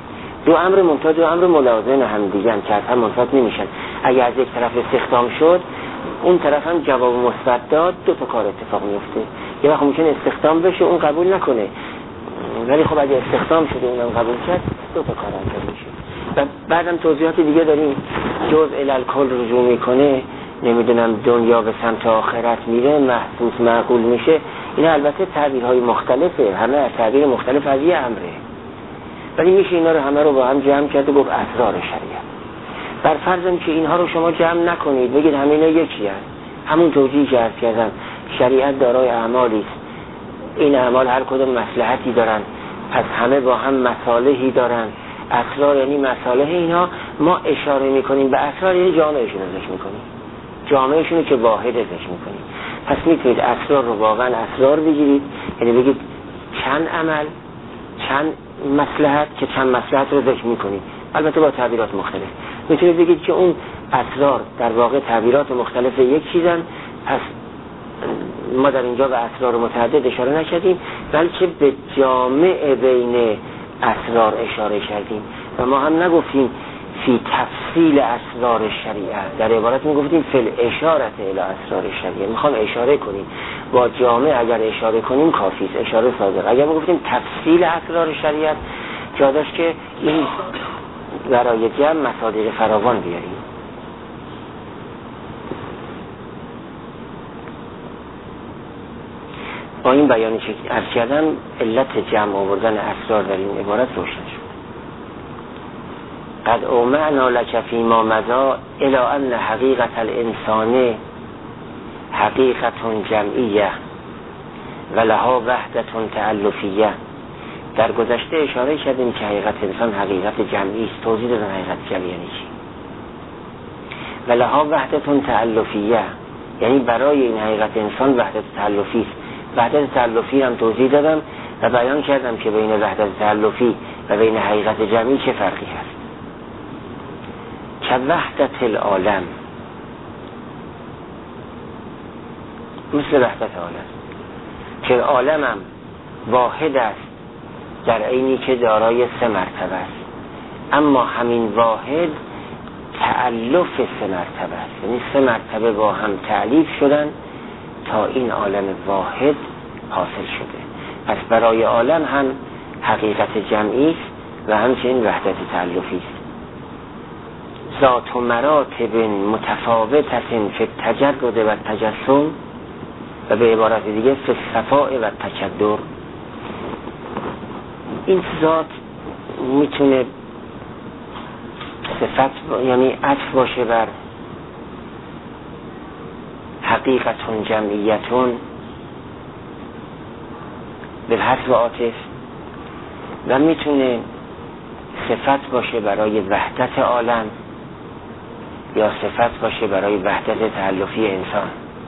دو امر ممتاز و امر ملازم هم دیگه هم که هم منفصل نمیشن. اگه از یک طرف استخدام شد اون طرف هم جواب مثبت داد، دو تا کار اتفاق میفته. یه وقت ممکنه استخدام بشه اون قبول نکنه، ولی خب اگه استخدام شده اونم قبول کرد، دو تا کار انجام میشه. و بعدم توضیحات دیگه داریم. جزء الکل رجوع میکنه، نمیدونم دنیا به سمت آخرت میره، محسوس معقول میشه. این البته تعبیرهای مختلفه، همه از تعبیر مختلف از یه امره، ولی میشه اینا رو همه رو با هم جمع کرد و گفت اسرار شریعت. بر فرضم که اینها رو شما جمع نکنید، بگید همه اینا یکی هست، همون توجیهی که عرض کردم، شریعت دارای اعمالی است، این اعمال هر کدوم مصلحتی دارن، پس همه با هم مصالحی دارن. اسرار یعنی مصالح اینها، ما اشاره میکنیم به اسرار یعنی جامعهشون رو ذکر میکنیم، جامعهشون که واحد ذکر میکنیم. پس میتونید اسرار رو واقعا اسرار بگیرید، یعنی بگید چند عمل چند مصلحت که چند مصلحت رو ذکر میکنید، البته با تعبیرات مختلف. میتونید بگید که اون اسرار در واقع تعبیرات مختلف یک چیزن، پس ما در اینجا به اسرار متعدد اشاره نکردیم، بلکه به جامع بین اسرار اشاره کردیم و ما هم نگفتیم فی تفصیل اسرار شریعت، در عبارت میگفتیم فی الاشارت الی اسرار شریعت. میخوام اشاره کنیم، با جامع اگر اشاره کنیم کافی است، اشاره صادق. اگر میگفتیم تفصیل اسرار شریعت، جا داشت که این برای جمع مصادیق فراوان بیاریم. با این بیانی که عرض کردم علت جمع آوردن اسرار در این عبارت روشن شد. قد اومعنا لک فیما مضی الی ان حقیقت الانسان حقیقت جمعیه و لها وحدت تألفیه. در گذشته اشاره کردیم که حقیقت انسان حقیقت جمعی است. توضیح دادن حقیقت جمعی یعنی چی. و لها وحدت تألفیه یعنی برای این حقیقت انسان وحدت تألفی است. وحدت تألفی هم توضیح دادم و بیان کردم که بین وحدت تألفی و بین حقیقت جمعی چه فرقی هست. که وحدت العالم، مثل وحدت عالم که عالمم واحد است در عینی که دارای 3 مرتبه است، اما همین واحد تألف 3 مرتبه است، یعنی 3 مرتبه با هم تألیف شدن تا این عالم واحد حاصل شده. پس برای عالم هم حقیقت جمعی است و همچنین وحدت تألفی است. ذات و مراتب متفاوتة فی التجرد و التجسم و به عبارت دیگه فی الصفاء و التکدر. این ذات میتونه صفت یعنی عطف باشه بر حقیقتون جمعیتون به حذف عاطف و میتونه صفت باشه برای وحدت عالم یا صفت باشه برای وحدت تألفی انسان.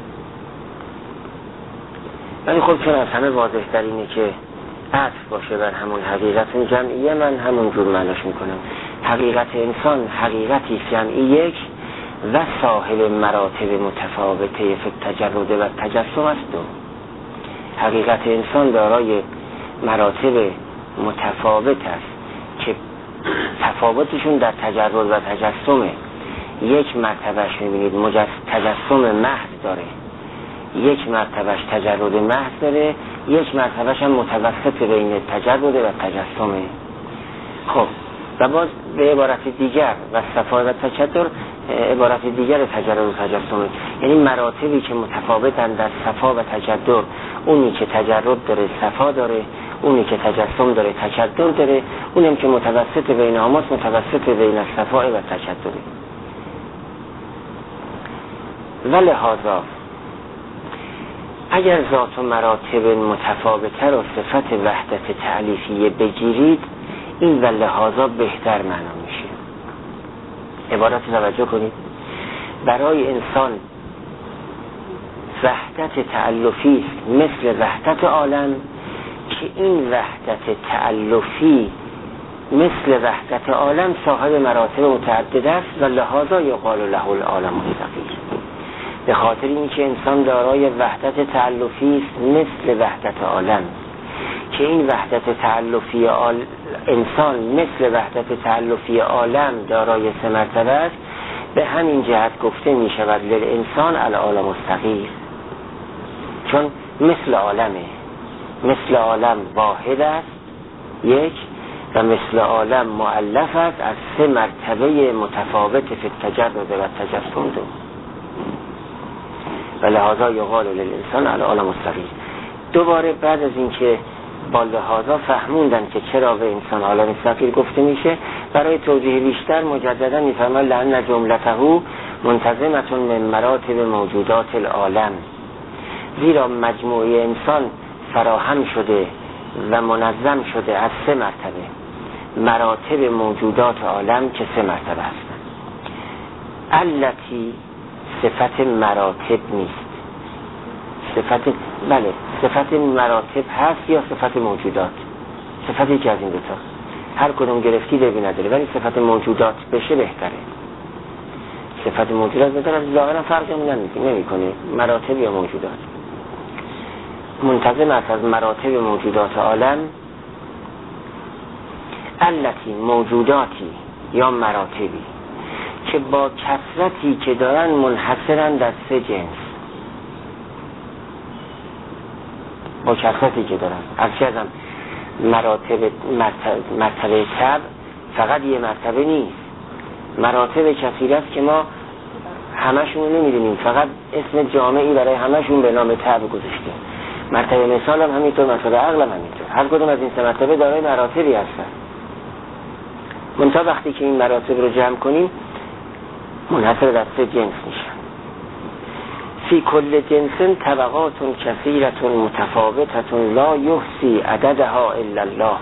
ولی خب چون از همه واضح در اینه که عطف باشه بر همون حقیقت جمعیه، من همون جور معناش میکنم. حقیقت انسان حقیقتی جمعی یک و صاحب مراتب متفاوته فی التجرد و التجسم است. دو حقیقت انسان دارای مراتب متفاوت است که تفاوتشون در تجرد و تجسمه. یک مرتبهش میبینید تجسم محض داره، یک مرتبهش تجرد محض داره، یک مرتبهش هم متوسط بین تجرد و تجسمه. خب و باز به عبارت دیگر و صفا و تکدر عبارت دیگر تجرد و تجسمه، یعنی مراتبی که متفاوتن در صفا و تکدر. اونی که تجرد داره صفا داره، اونی که تجسم داره تکدر داره، اونم که متوسط بین هماست متوسط بین صفا و تکدره. ولهذا اگر ذات و مراتب متفاوته را صفت وحدت تألیفیه بگیرید، این ولهذا بهتر معنا میشه. عبارت توجه کنید. برای انسان وحدت تألفی است مثل وحدت عالم، که این وحدت تألفی مثل وحدت عالم صاحب مراتب متعدد است و لهذا یقال له العالم الصغیر. به خاطر اینکه انسان دارای وحدت تألفی است مثل وحدت عالم، که این وحدت تألفی انسان مثل وحدت تألفی عالم دارای 3 مرتبه است، به همین جهت گفته می شود للانسان العالم الصغیر، چون مثل عالم واحد است، یک، و مثل عالم مؤلف است از 3 مرتبه متفاوت فی التجرد و تجسد، و لحاظا یقال للانسان العالم الصغیر. دوباره بعد از اینکه با لحاظا فهموندن که چرا به انسان عالم صغیر گفته میشه، برای توضیح بیشتر مجددا میفرماید لأن جملته منتظمة من مراتب موجودات العالم، زیرا مجموعه انسان فراهم شده و منظم شده از 3 مرتبه، مراتب موجودات عالم که 3 مرتبه هستند. التی صفت مراتب نیست، صفت مراتب هست یا صفت موجودات، صفت یکی از این دوتا، هر کدوم گرفتی ببی نداره، ولی صفت موجودات بشه بهتره. صفت موجودات بهتره، ظاهرا فرق نمیکنه مراتب یا موجودات. منتظم است از مراتب موجودات عالم، التی موجوداتی یا مراتبی که با کثرتی که دارن منحصرن در 3 جنس، با کثرتی که دارن. ارشدم مرتبه تب فقط یه مرتبه نیست، مراتب کثیر است که ما همشون نمیدونیم، فقط اسم جامعی برای همشون به نام تب گذاشته. مرتبه مثال هم همینطور، مرتبه عقل هم همینطور، هر کدوم از این 3 مرتبه دارای مراتبی هستن. منتها وقتی که این مراتب رو جمع کنیم منحصر در 3 جنس میشن. فی کل جنس طبقات کثیرة متفاوتة لا یحصی عددها الا الله.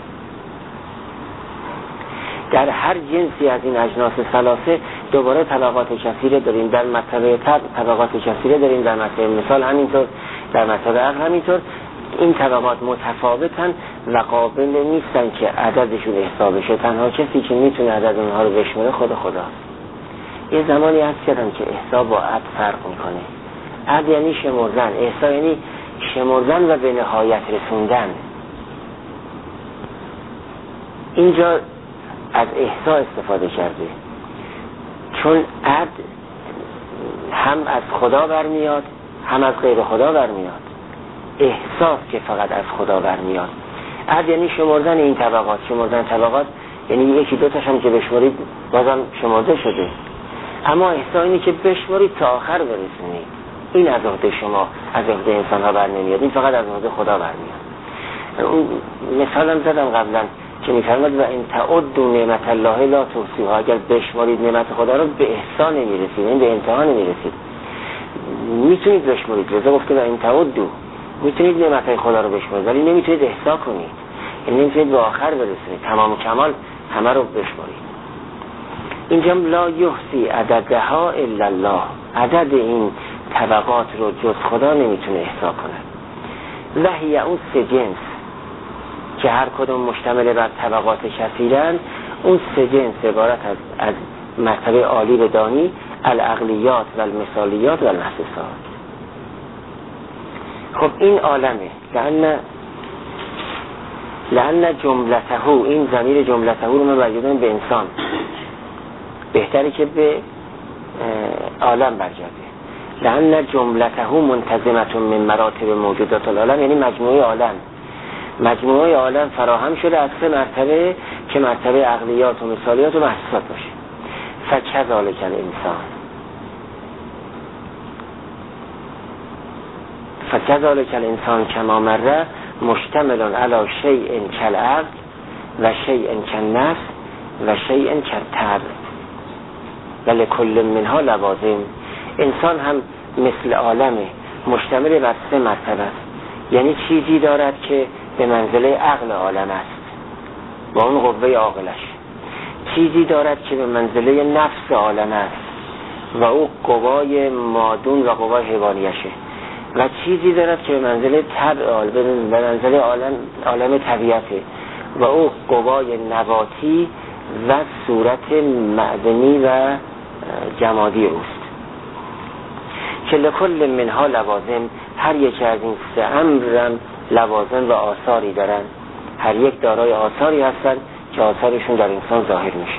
در هر جنسی از این اجناس ثلاثه دوباره طبقات کثیره داریم، در مرتبه طبقات کثیره داریم، در مرتبه مثال همینطور، در مرتبه عقل همینطور. این طبقات متفاوتن و قابل نیستن که عددشون احصا بشه، تنها کسی که میتونه عدد اونها رو بشمره خداست. یه زمانی هست کردم که احصا با عد فرق میکنه. عد یعنی شمردن، احصا یعنی شمردن و به نهایت رسوندن. اینجا از احصا استفاده کرده، چون عد هم از خدا برمیاد هم از غیر خدا برمیاد، احساس که فقط از خدا برمیاد. عد یعنی شمردن این طبقات، شمردن طبقات یعنی یکی دو تاش هم که بشمارید بازم شمرده شده، اما احساس اینی که بشمارید تا آخر برسونید. این از عهده شما، از عهده انسان ها بر نمیاد، این فقط از عهده خدا برمیاد. اون مثالم زدم قبلا که میفرماد و این تعدوا نعمت الله لا تحصوها، اگر بشمارید نعمت خدا رو به احسان نمیرسید، این به انتها نمیرسید. میتونید بشمارید، رضا گفته و این تعدوا، میتونید نعمت خدا رو بشمارید ولی نمیتونید احصا کنید، یعنی نمیتونید به آخر برسونید، تمام و کمال همه رو بشمارید. اینجا لا یحصی عددها الا الله، عدد این طبقات رو جز خدا نمیتونه احصا کنه. و هی اون 3 جنس که هر کدوم مشتمل بر طبقات کثیرن، اون 3 جنس عبارت از مرتبه عالی به دانی، العقلیات و المثالیات و المحسوسات. خب این عالمه، لأن جملته، این ضمیر جملته رو من برگردم به انسان، بهتری که به عالم برگرده. لأن جملته منتظمة من مراتب موجودات العالم، یعنی مجموعه عالم فراهم شده از 3 مرتبه که مرتبه عقلیات و مثالیات و محسوسات باشه. فکذالک الانسان، فکذالک الانسان کما مره مشتمل علی شیء کالعقل و شیء کالنفس و شیء کالطبع و لکل منها لوازم. انسان هم مثل عالمه، مشتمل بر 3 مرتبه است، یعنی چیزی دارد که به منزله عقل عالم است با اون قوه عاقلش، چیزی دارد که به منزله نفس عالم است و او قوای مادون و قوای حیوانیشه، و چیزی دارد که به منزله طبع، به منزله عالم طبیعته و او قوای نباتی و صورت معدنی و جمادی اوست. که لکل منها لوازم، هر یک از این 3 امرم لوازم و آثاری دارن. هر یک دارای آثاری هستند که آثارشون در انسان ظاهر میشه.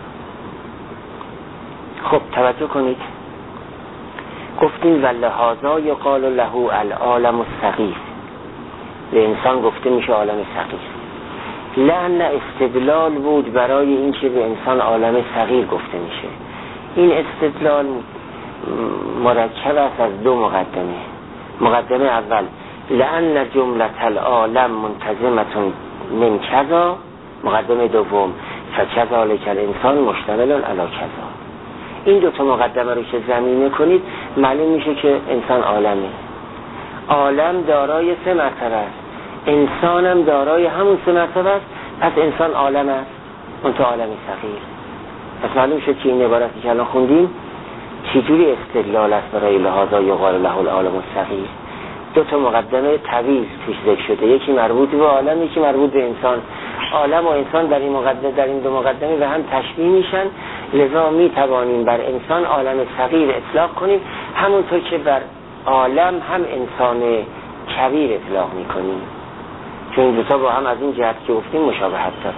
خب توجه کنید، گفتیم ولهذا یقال له العالم الصغیر، به انسان گفته میشه عالم صغیر. لأن استدلال بود برای این که به انسان عالم صغیر گفته میشه. این استدلال مرکب است از دو مقدمه. مقدمه اول لأن جملة العالم منتظمة من کذا، مقدمه دوم فکذلک الانسان مشتمل علی کذا. این دو تا مقدمه رو که ضمیمه کنید معلوم میشه که انسان عالمه. عالم دارای 3 مرتبه است، انسانم دارای همون 3 مرتبه است. پس انسان عالم است، اون تو عالم صغیر. پس معلوم شد که این عبارتی که الان خوندیم چجوری استدلال است برای لهذا یقال له العالم الصغیر. 2 تا مقدمه طویل توش ذکر شده، یکی مربوط به عالم، یکی مربوط به انسان. عالم و انسان در این 2 مقدمه به هم تشبیه میشن، لذا می توانیم بر انسان عالم صغیر اطلاق کنیم، همونطور که بر عالم هم انسان کبیر اطلاق میکنیم، چون این 2 تا با هم از این جهت که گفتیم مشابهت داره.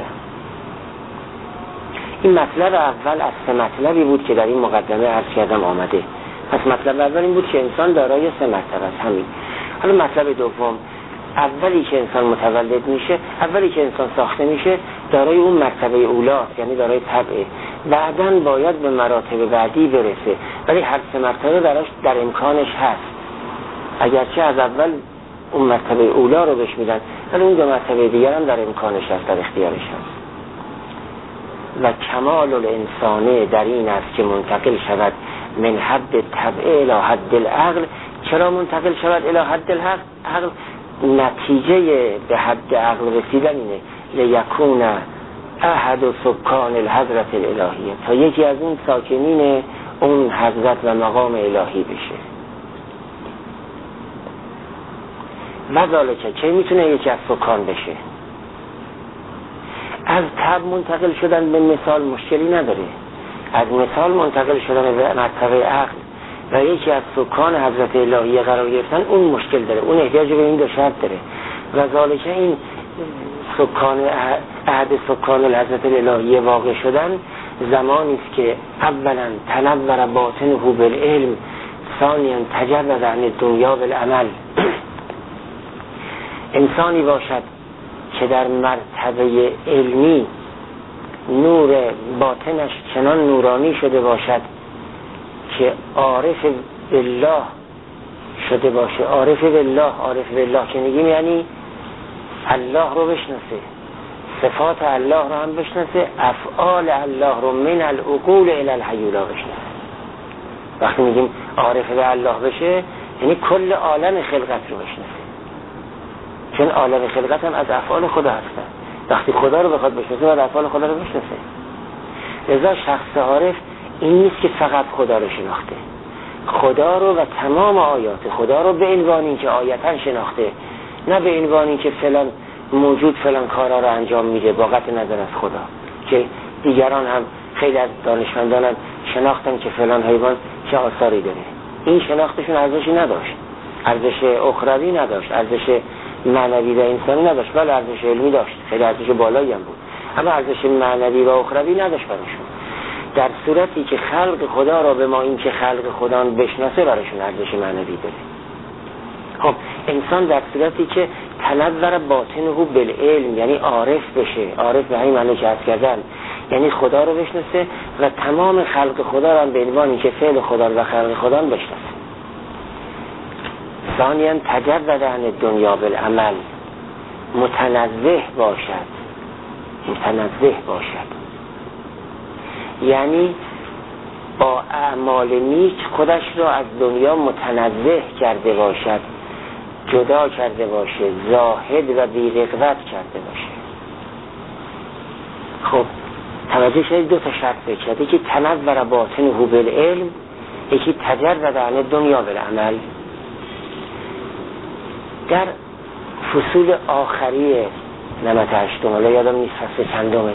این مطلب اول از 3 مطلبی بود که در این مقدمه عرض کردم آمده. پس مطلب اول این بود که انسان دارای 3 مرتبه است، همین. حالا مطلب دوم، اولی که انسان متولد میشه، اولی که انسان ساخته میشه دارای اون مرتبه اولاست، یعنی دارای طبعه. بعداً باید به مراتب بعدی برسه، ولی هر 3 مرتبه براش در امکانش هست، اگرچه از اول اون مرتبه اولا رو بهش میدن، ولی اون 2 مرتبه دیگر هم در امکانش هست، در اختیارش هست. و کمال الانسانه در این است که منتقل شود من حد طبع الی حد العقل. چرا منتقل شود الی حد العقل؟ نتیجه به حد عقل رسیدن اینه لیکون احد سکان الحضرت الالهیه، تا یکی از اون ساکنین اون حضرت و مقام الهی بشه. وذالک که میتونه یکی از سکان بشه. از طبع منتقل شدن به مثال مشکلی نداره، از مثال منتقل شدن به مرتبه عقل و یکی از سکان حضرت الهیه قرار گرفتن اون مشکل داره، اون احتیاج به این 2 شرط داره. و ذالک این سکان احد سکان الحضرت الهیه واقع شدن زمانی است که اولا تنور باطنه بالعلم، ثانیا تجرد عن الدنیا بالعمل. انسانی باشد که در مرتبه علمی نور باطنش چنان نورانی شده باشد که عارف بالله شده باشه. عارف بالله که میگیم یعنی الله رو بشناسه، صفات الله رو هم بشناسه، افعال الله رو من العقول الی الحیولا بشناسه. وقتی میگیم عارف به الله بشه یعنی کل عالم خلقت رو بشناسه، چون عالم خلقت هم از افعال خدا هستن. وقتی خدا رو بخواد بشناسه باید افعال خدا رو بشناسه. لذا شخص عارف این نیست که فقط خدا رو شناخته، خدا رو و تمام آیات خدا رو به عنوان این که آیتاً شناخته، نه به عنوان این که فلان موجود فلان کارا رو انجام میده با قطع نظر از خدا. که دیگران هم خیلی از دانشمندان هم شناختن که فلان حیوان چه آثاری داره، این شناختشون ارزشی نداشت، ارزش اخروی نداشت، ارزش معنوی و انسانی نداشت، ولی ارزش علمی داشت، خیلی ارزش بالایی هم بود، اما ارزش معنوی و اخروی نداشت براشون. در صورتی که خلق خدا را به ما این که خلق خدا بشناسه براشون ارزش معنوی داره. خب انسان در صورتی که تنور باطنه بالعلم یعنی عارف بشه، عارف به همین معنی که عرض کردن یعنی خدا رو بشناسه و تمام خلق خدا را به عنوان که فعل خدا و خلق خدا بشناسه. ثانیاً تجرد عن الدنیا بالعمل، متنزه باشد یعنی با اعمال نیک خودش را از دنیا متنزه کرده باشد، جدا کرده باشه، زاهد و بی‌رغبت کرده باشه. خب توجه شدید 2 تا شرط بکرده، یکی تنور باطنه بالعلم، یکی تجرد عن الدنیا بالعمل. در فصول آخری نمت 8 یادم نیست فصل چندمه،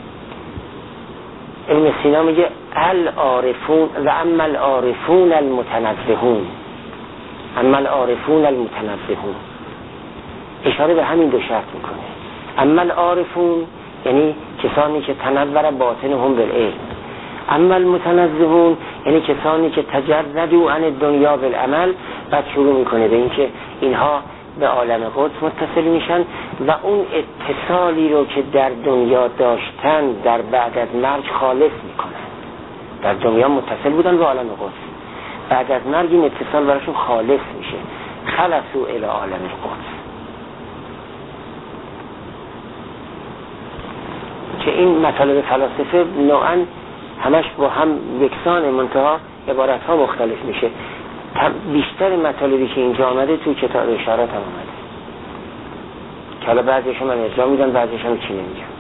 ابن سینا میگه العارفون و اما العارفون المتنزهون، اشاره به همین 2 شرط میکنه. اما العارفون یعنی کسانی که تنور باطنهم بالعلم، اما المتنزهون یعنی کسانی که تجردوا عن الدنیا بالعمل. بعد شروع میکنه به اینکه اینها به عالم قدس متصل میشن و اون اتصالی رو که در دنیا داشتن در بعد از مرگ خالص میکنن. در دنیا متصل بودن به عالم قدس، بعد از مرگ این اتصال براشون خالص میشه. خلصوا الی عالم قدس. که این مطالب فلاسفه نوعا همش با هم یکسان، منتها عبارت ها مختلف میشه. بیشتر مطالبی که اینجا آمده تو کتاب اشارات هم آمده که حالا بعضیشون من اجرا میدن، بعضیشون چی نمیگن.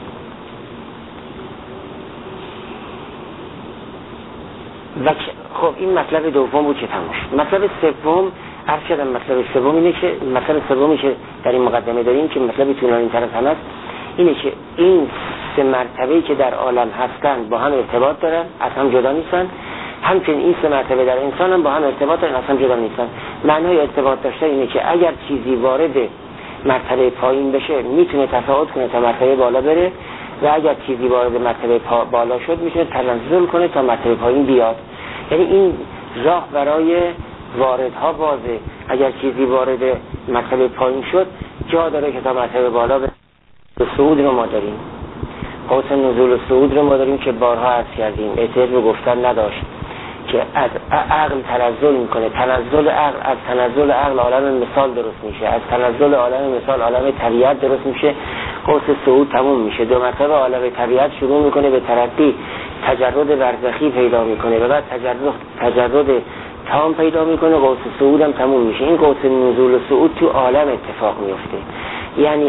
و خب این مطلب دوم بود که تموم شد. مطلب سوم عرض کردم، مطلب سوم اینه که مطلب سومی که در این مقدمه داریم که مطلب طولانی تر هم هست، اینه که این سه مرتبه‌ای که در عالم هستن با هم ارتباط دارن، از هم جدا نیستن. همچنین این سه مرتبه در انسان هم با هم ارتباط دارن، از هم جدا نیستن. معنای ارتباط داشتن اینه که اگر چیزی وارد مرتبه پایین بشه میتونه تصاعد کنه تا مرتبه بالا بره، و اگر چیزی وارد مرتبه بالا شد میتونه تنزل کنه تا مرتبه پایین بیاد. یعنی این راه برای واردها بازه. اگر چیزی وارد مرتبه پایین شد جا داره که تا مرتبه بالا بره. صعود رو ما داریم، قوس نزول و صعود رو ما داریم که بارها عرض کردیم. اعتراض رو گفتن نداشت که از عقل تنزل میکنه. تنزل عقل، از تنزل عقل عالم مثال درست میشه، از تنزل عالم مثال عالم طبیعت درست میشه، قوس صعود تموم میشه. دو مرتبه عالم طبیعت شروع میکنه به ترقی، تجرد برزخی پیدا میکنه و بعد تجرد تام پیدا میکنه، قوس صعود هم تموم میشه. این قوس نزول و صعود تو عالم اتفاق میفته. یعنی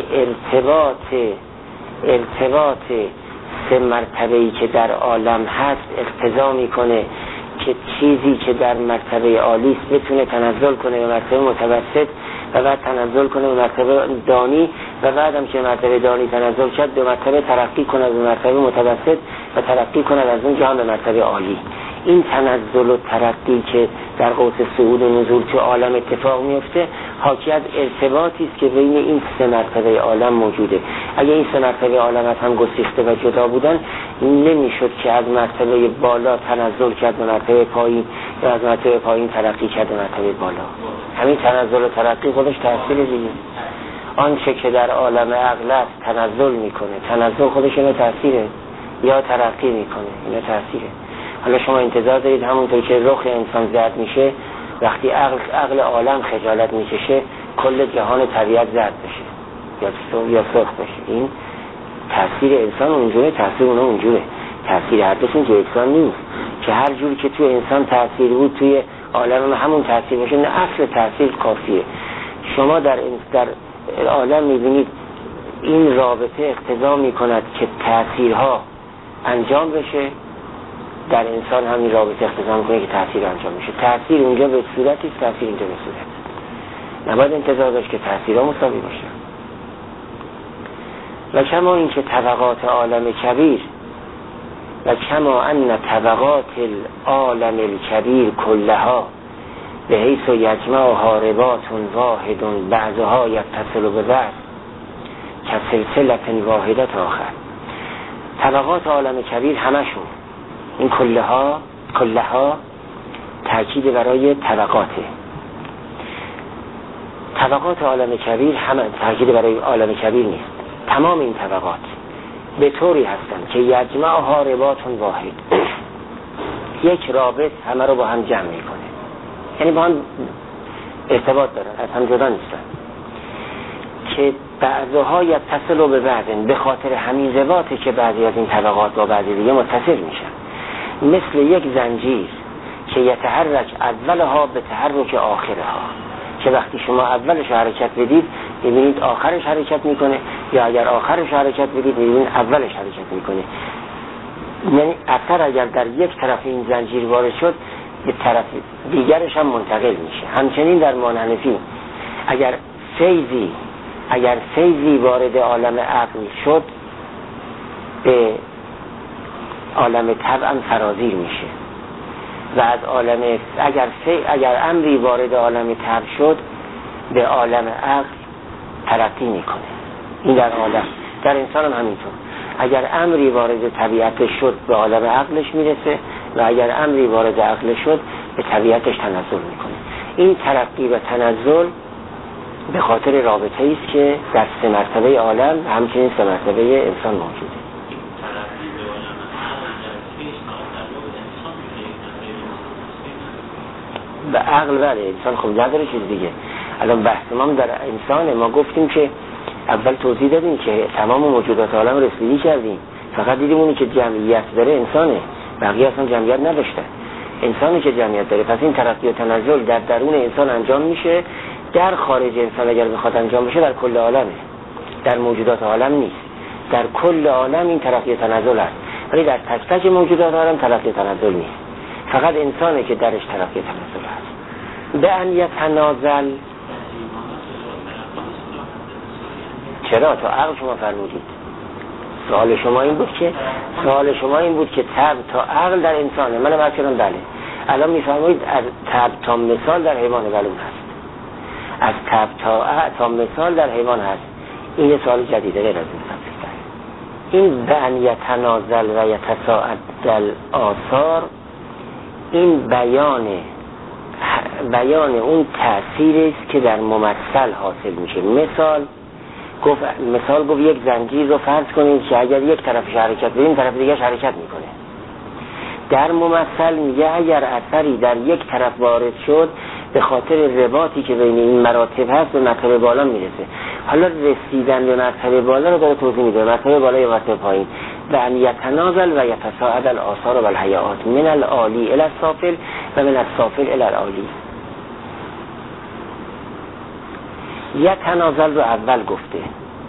ارتباط سه مرتبه‌ای که در عالم هست اقتضا میکنه که چیزی که در مرتبه عالی است بتونه تنزل کنه به مرتبه متوسط و بعد تنزل کنه به مرتبه دانی و بعدم که مرتبه دانی تنزل شد به مرتبه ترقی کنه به مرتبه متوسط و ترقی کنه از اون جهان به مرتبه عالی. این تنزل و ترقی که در قوس صعود و نزول تو عالم اتفاق میفته حاکی از ارتباطی است که بین این سه مرتبه عالم موجوده. اگه این سه مرتبه عالم از هم گسیخته و جدا بودن نمیشد که از مرتبه بالا تنزل کرد به مرتبه پایین یا از مرتبه پایین ترقی کرد به مرتبه بالا. همین تنزل و ترقی خودش تأثیر دیگه. آنچه که در عالم عقل است تنزل میکنه، تنزل خودش اینو تأثیره، یا ترقی میکنه اینو تأثیره. حالا شما انتظار دارید همونطور که رخ انسان زرد میشه وقتی عقل عالم خجالت میکشه کل جهان طبیعت زرد بشه یا سرخ بشه. این تأثیر انسان اونجوره، تأثیر اونه اونجوره. تأثیر هر دوشون که یکسان نیست که هر جوری که توی انسان تأثیر بود توی عالم همون تأثیر باشه. نه، اصل تأثیر کافیه. شما در عالم میبینید این رابطه اقتضا میکند که تأثیرها انجام بشه، در انسان همین رابطه اقتضا میکنه که تأثیر انجام میشه. تأثیر اونجا به صورتی است، تأثیر اینجا به صورت. نباید انتظار داشت که تأثیرها مساوی باشه. و کما این که طبقات عالم کبیر و کما ان طبقات العالم الکبیر کلها به حیث یجمعها رباط واحد بعضها یتصل به بعض کسلسلة واحدة آخر. طبقات عالم کبیر همشون، این کلها تأکید برای طبقاته. طبقات عالم کبیر همه تأکید برای عالم کبیر نیست، تمام این طبقات به طوری هستند که یجمعها رباط واحد، یک رابط همه رو با هم جمع میکنه، یعنی با هم ارتباط دارن، از هم جدا نیستن. که بعضها یتصل به بعض، به خاطر همین رباطی که بعضی از این طبقات با بعضی دیگه متصل میشن، مثل یک زنجیر که یتحرک اولها به تحرک آخرها، که وقتی شما اولش حرکت بدید میبینید آخرش حرکت میکنه، یا اگر آخرش حرکت بدید میبینید اولش حرکت میکنه. یعنی اثر اگر در یک طرف این زنجیر وارد شد به طرف دیگرش هم منتقل میشه. همچنین در مانحنفی اگر فیضی وارد عالم عقل شد به عالم طبع فرازیر میشه و از عالم اگر امری وارد عالم طبع شد به عالم عقل ترقی میکنه. این در عالم. در انسان هم همینطور. اگر امری وارد طبیعتش شد به عالم عقلش میرسه و اگر امری وارد عقلش شد به طبیعتش تنزل میکنه. این ترقی و تنزل به خاطر رابطه است که در 3 مرتبه عالم همچنین 3 مرتبه انسان موجوده. به عقل بله، انسان خب نداره چیز دیگه. الان بحث ما در انسانه. ما گفتیم که اول توضیح دادیم که تمام موجودات عالم رسیدگی کردیم، فقط دیدیم اونی که جمعیت داره انسانه، بقیه اصلا جمعیت نداشتن. انسانی که جمعیت داره، پس این ترقی و تنزل در درون انسان انجام میشه. در خارج انسان اگر بخواد انجام بشه در کل عالمه، در موجودات عالم نیست. در کل عالم این ترقی و تنزل هست، ولی در تک تک موجودات عالم ترقی و تنزل نیست. فقط انسانه که درش ترقی و تنزل هست. به ان یتنازل. چرا؟ تو عقل شما فرمودید. سوال شما این بود که تب تا عقل در انسانه. منم عرض کردم بله. الان میفرمایید از تب تا مثال در حیوان معلوم هست. از تب تا مثال در حیوان هست. این سوال جدیده غیر از این به ان یتنازل و یتساعد آثار، این بیان اون تأثیری است که در ممثل حاصل میشه. مثال گفت یک زنجیر رو فرض کنید که اگر یک طرفش حرکت بدیم طرف دیگه‌اش حرکت میکنه. در ممثل میگه اگر اثری در یک طرف وارد شد به خاطر رباطی که بین این مراتب هست به مرتبه بالا میرسه. حالا رسیدن به مرتبه بالا رو داره توضیح میده. مرتبه بالا یا مرتبه پایین. و ان یتنازل و یتساعد الاثار و الحیات من العالی الی السافل و من السافل الی العالی. یتنازل رو اول گفته،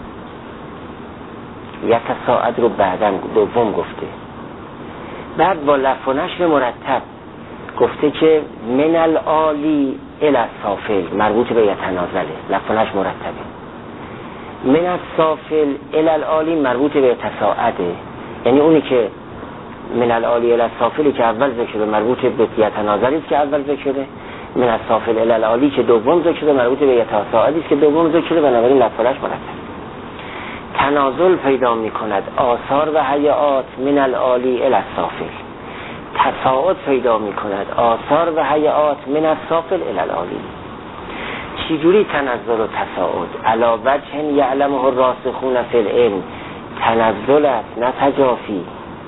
یتساعد رو بعداً دوم گفته. بعد با لف و نشر مرتب گفته که من العالی الی السافل مربوط به یتنازله، لف و نشر مرتبه. من السافل الی العالی مربوط به یتساعده، یعنی اونی که من العالی الی السافلی که اول ذکر شده مربوط به یتنازلی است که اول ذکر شده. من السافل الی العالی که دوم ذکر شده مربوط به یتساعدی است که دوم ذکر شده. بنابراین لف و نشر مرتب. تنازل پیدا می کند آثار و حیات من العالی الی السافل. تصاعد پیدا می کند آثار و حیات من السافل الی العالی. چجوری تنزل و تصاعد؟ علی وجه یعلمه الراسخون فی العلم. تنزل است نه تجافی.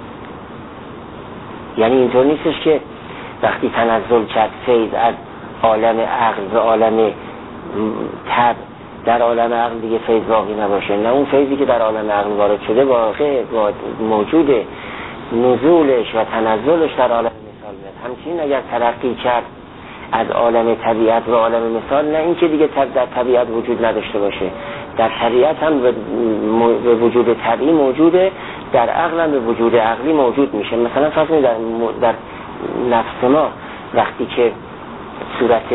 یعنی اینطور نیستش که وقتی تنزل کرد فیض از عالم عقل و عالم طبع در عالم عقل دیگه فیض باقی نباشه. نه، اون فیضی که در عالم عقل وارد شده واقع موجوده، نزولش و تنزلش در عالم مثال میاد. همچنین اگر ترقی کرد از عالم طبیعت و عالم مثال، نه این که دیگه در طبیعت وجود نداشته باشه، در طبیعت هم به وجود طبیعی موجوده، در عقل هم به وجود عقلی موجود میشه. مثلا فرض کنید در نفس ما وقتی که صورت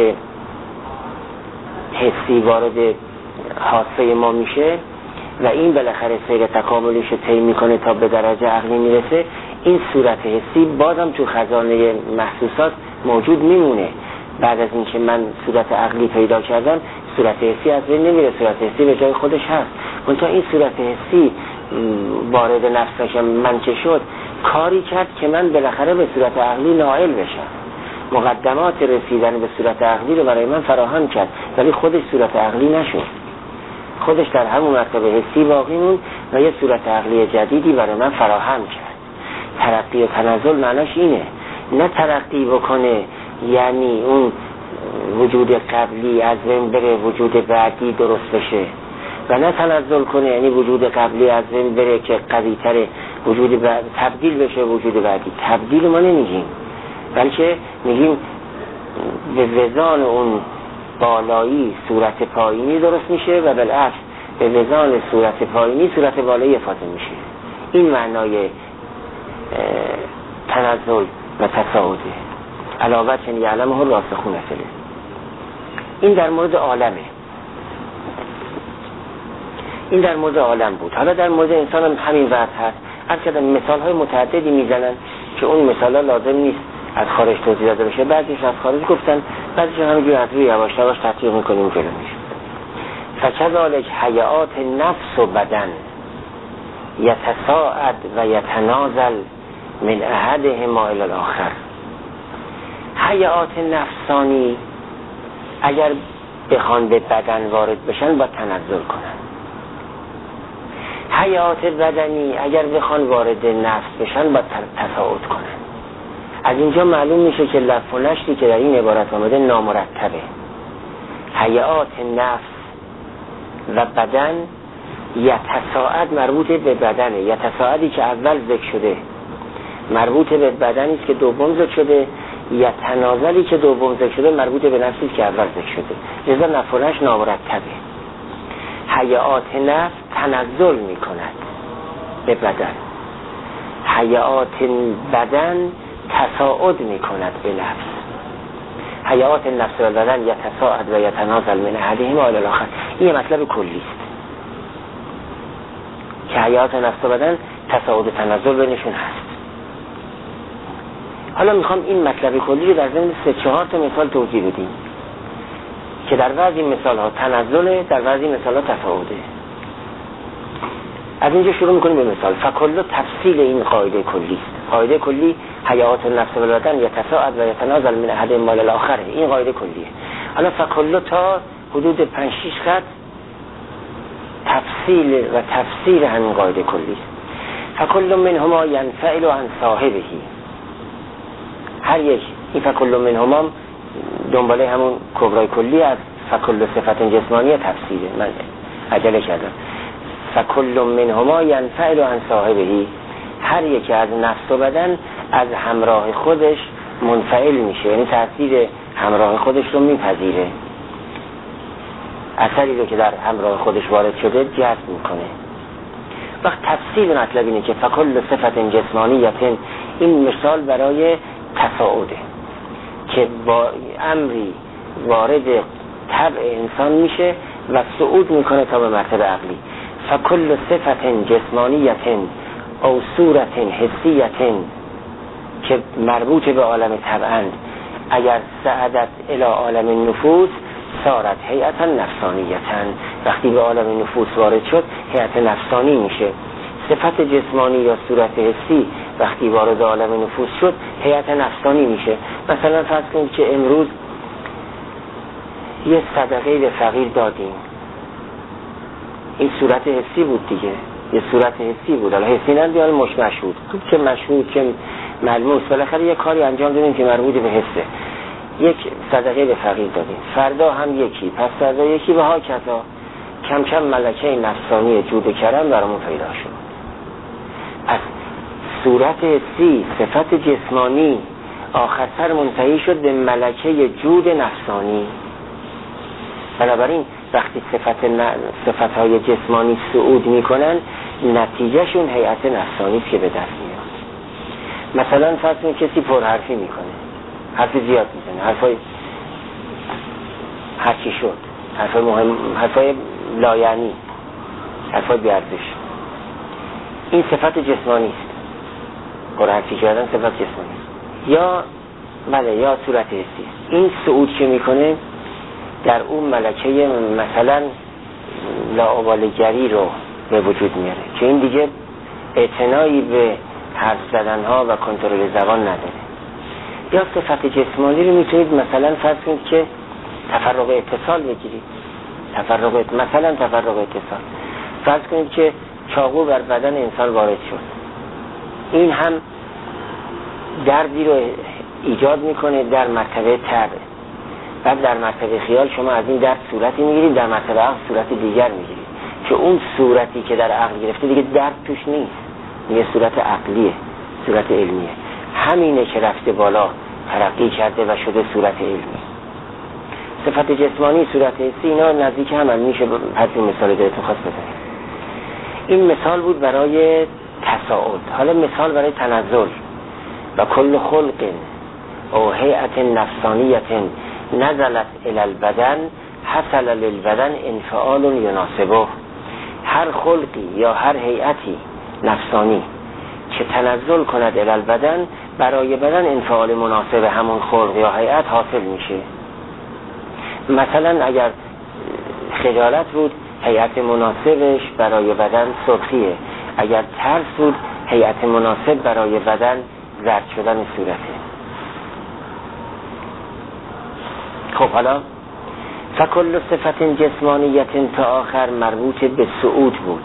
حسی وارد حاسه ما میشه و این بالاخره سیر تکاملش رو طی میکنه تا به درجه عقلی میرسه، این صورت حسی بازم تو خزانه محسوسات موجود میمونه. بعد از اینکه من صورت عقلی پیدا کردم صورت حسی از بین نمیره، صورت حسی به جای خودش هست. منتها این صورت حسی وارد نفسش من که شد کاری کرد که من بالاخره به صورت عقلی نائل بشم. مقدمات رسیدن به صورت عقلی رو برای من فراهم کرد، ولی خودش صورت عقلی نشد. خودش در همون مرتبه حسی باقی موند و یه صورت عقلی جدیدی برای من فراهم کرد. ترقی و تنزل معناش اینه، نه ترقی بکنه یعنی اون وجود قبلی از بین بره وجود بعدی درست بشه، و نه تنزل کنه یعنی وجود قبلی از بین بره که قوی تره وجود بعد تبدیل بشه وجود بعدی. تبدیل ما نمیگیم، بلکه میگیم به وزان اون بالایی صورت پایینی درست میشه و بالعکس به وزان صورت پایینی صورت بالایی فاطم میشه. این معنای تنزل و تصاعده. علاوه چنین یعلمه الراسخون فی العلم. این در مورد عالمه، این در مورد عالم بود. حالا در مورد انسان هم همین وضع هست. از کردن مثال های متعددی میزنن که اون مثال ها لازم نیست از خارج توضیح داده بشه، بعضیش از خارج گفتن، بعضیش همینجور از روی یواش یواش تطبیق میکنیم جلو میشه. فکذالک حیات نفس و بدن یتساعد و یتنازل من احدهما الی الاخر. حیات نفسانی اگر بخوان به بدن وارد بشن با تنزل کنن، حیات بدنی اگر بخوان وارد نفس بشن با تصاعد کنن. از اینجا معلوم میشه که لف و نشری که در این عبارت آمده نامرتبه. حیات نفس و بدن یتساعد مربوط به بدنه، یتساعدی که اول ذکر شده مربوط به بدنی است که دوم ذکر شده، یتنازلی که دوم ذکر شده مربوط به نفسی که اول ذکر شده، لذا نفرش نامرتبه. حیات نفس تنزل میکند به بدن، حیات بدن تصاعد میکند به نفس. حیات نفس و بدن یتساعد و یتنازل من احدهما الی الاخر. این مطلب کلی است که حیات نفس و بدن تصاعد و تنزل بینشون هست. حالا میخوام این مطلب کلی رو در ضمن 3-4 تا مثال توضیح بدیم که در بعضی مثال ها تنزله، در بعضی مثال ها تفاوته. از اینجا شروع میکنیم به مثال. فکل تفصیل این قاعده کلی است. قاعده کلی حیات النفس و بدن یتساعد و یتنازل من احدهما الی الاخر. این قاعده کلیه. حالا فکل تا حدود 5-6 خط تفصیل و تفسیر همین قاعده کلی است. فکل منهما ینفعل عن صاحبه. هر یک این فکل منهما دنباله همون کبرای کلی از فکل صفت جسمانی تفسیره. من عجله کردم. فکل منهما ینفعل عن صاحبه. هر یک از نفس و بدن از همراه خودش منفعل میشه، یعنی تاثیر همراه خودش رو میپذیره، اثری رو که در همراه خودش وارد شده جذب میکنه. وقت تفصیل مطلب اینه که فکل صفت جسمانیت، این مثال برای تصاعده که با امری وارد طبع انسان میشه و صعود میکنه تا به مرتبه عقلی. فکل صفت جسمانیت او صورت حسیت که مربوط به عالم طبعاً اگر سعدت الی عالم النفوس صارت هیئت نفسانیت. وقتی به عالم نفوس وارد شد هیئت نفسانی میشه. صفت جسمانی یا صورت حسی وقتی وارد عالم نفوس شد هیئت نفسانی میشه. مثلا فرض کنید که امروز یه صدقه به فقیر دادیم، این صورت حسی بود دیگه، یه صورت حسی بود. حالا حسی ندیال مشهود که مشهود که ملموس، بالاخره یه کاری انجام دادیم که مربوط به حسه. یک صدقه به فقیر دادیم، فردا هم یکی، پس فردا یکی و ها کذا. کم کم ملکه نفسانی جود و کرم برامون پیدا شد. از صورت حسی صفت جسمانی آخرتر منتهی شد به ملکه جود نفسانی. بنابراین وقتی صفتهای جسمانی صعود میکنن نتیجهشون هیئت نفسانی است که به دست میاد. مثلا فرض کنید کسی پرحرفی میکنه، حرف زیاد میزنه، حرفای هرچی شد، حرفای مهم، حرفای لایعنی، حرفای بیارزش. این صفت جسمانی است. پرحرفی کردن صفت جسمانی است. یا بله، یا صورت حسی است. این صعود که میکنه در اون ملکه مثلا لاابالیگری رو به وجود میاره که این دیگه اعتنایی به حرف زدنها و کنترل زبان نداره. یا صفت جسمانی رو میتونید مثلا فرض کنید که تفرق اتصال بگیرید. مثلا تفرق اتصال. فرض کنید که چاقو بر بدن انسان وارد شد، این هم دردی رو ایجاد میکنه در مرتبه طبع. بعد در مرتبه خیال شما از این درد صورتی میگیرید، در مرتبه عقل صورت دیگر میگیرید که اون صورتی که در عقل گرفته دیگه درد توش نیست، یه صورت عقلیه، صورت علمیه. همینه که رفته بالا ترقی کرده و شده صورت علمی. صفت جسمانی، صورت حسی، اینا نزدیک هم میشه. حتی مثال دلتون خواست بزنید. این مثال بود برای تصاعد. حالا مثال برای تنزل. و کل خلق او هیئت نفسانیت نزلت الی البدن حصل للبدن انفعال یناسبه. هر خلقی یا هر هیئتی نفسانی که تنزل کند الی البدن، برای بدن انفعال مناسب همون خلق یا هیئت حاصل میشه. مثلا اگر خجالت بود هیئت مناسبش برای بدن سرخیه، اگر ترس بود هیئت مناسب برای بدن زرد شدن صورته. خب حالا فکل صفت جسمانیت تا آخر مربوط به صعود بود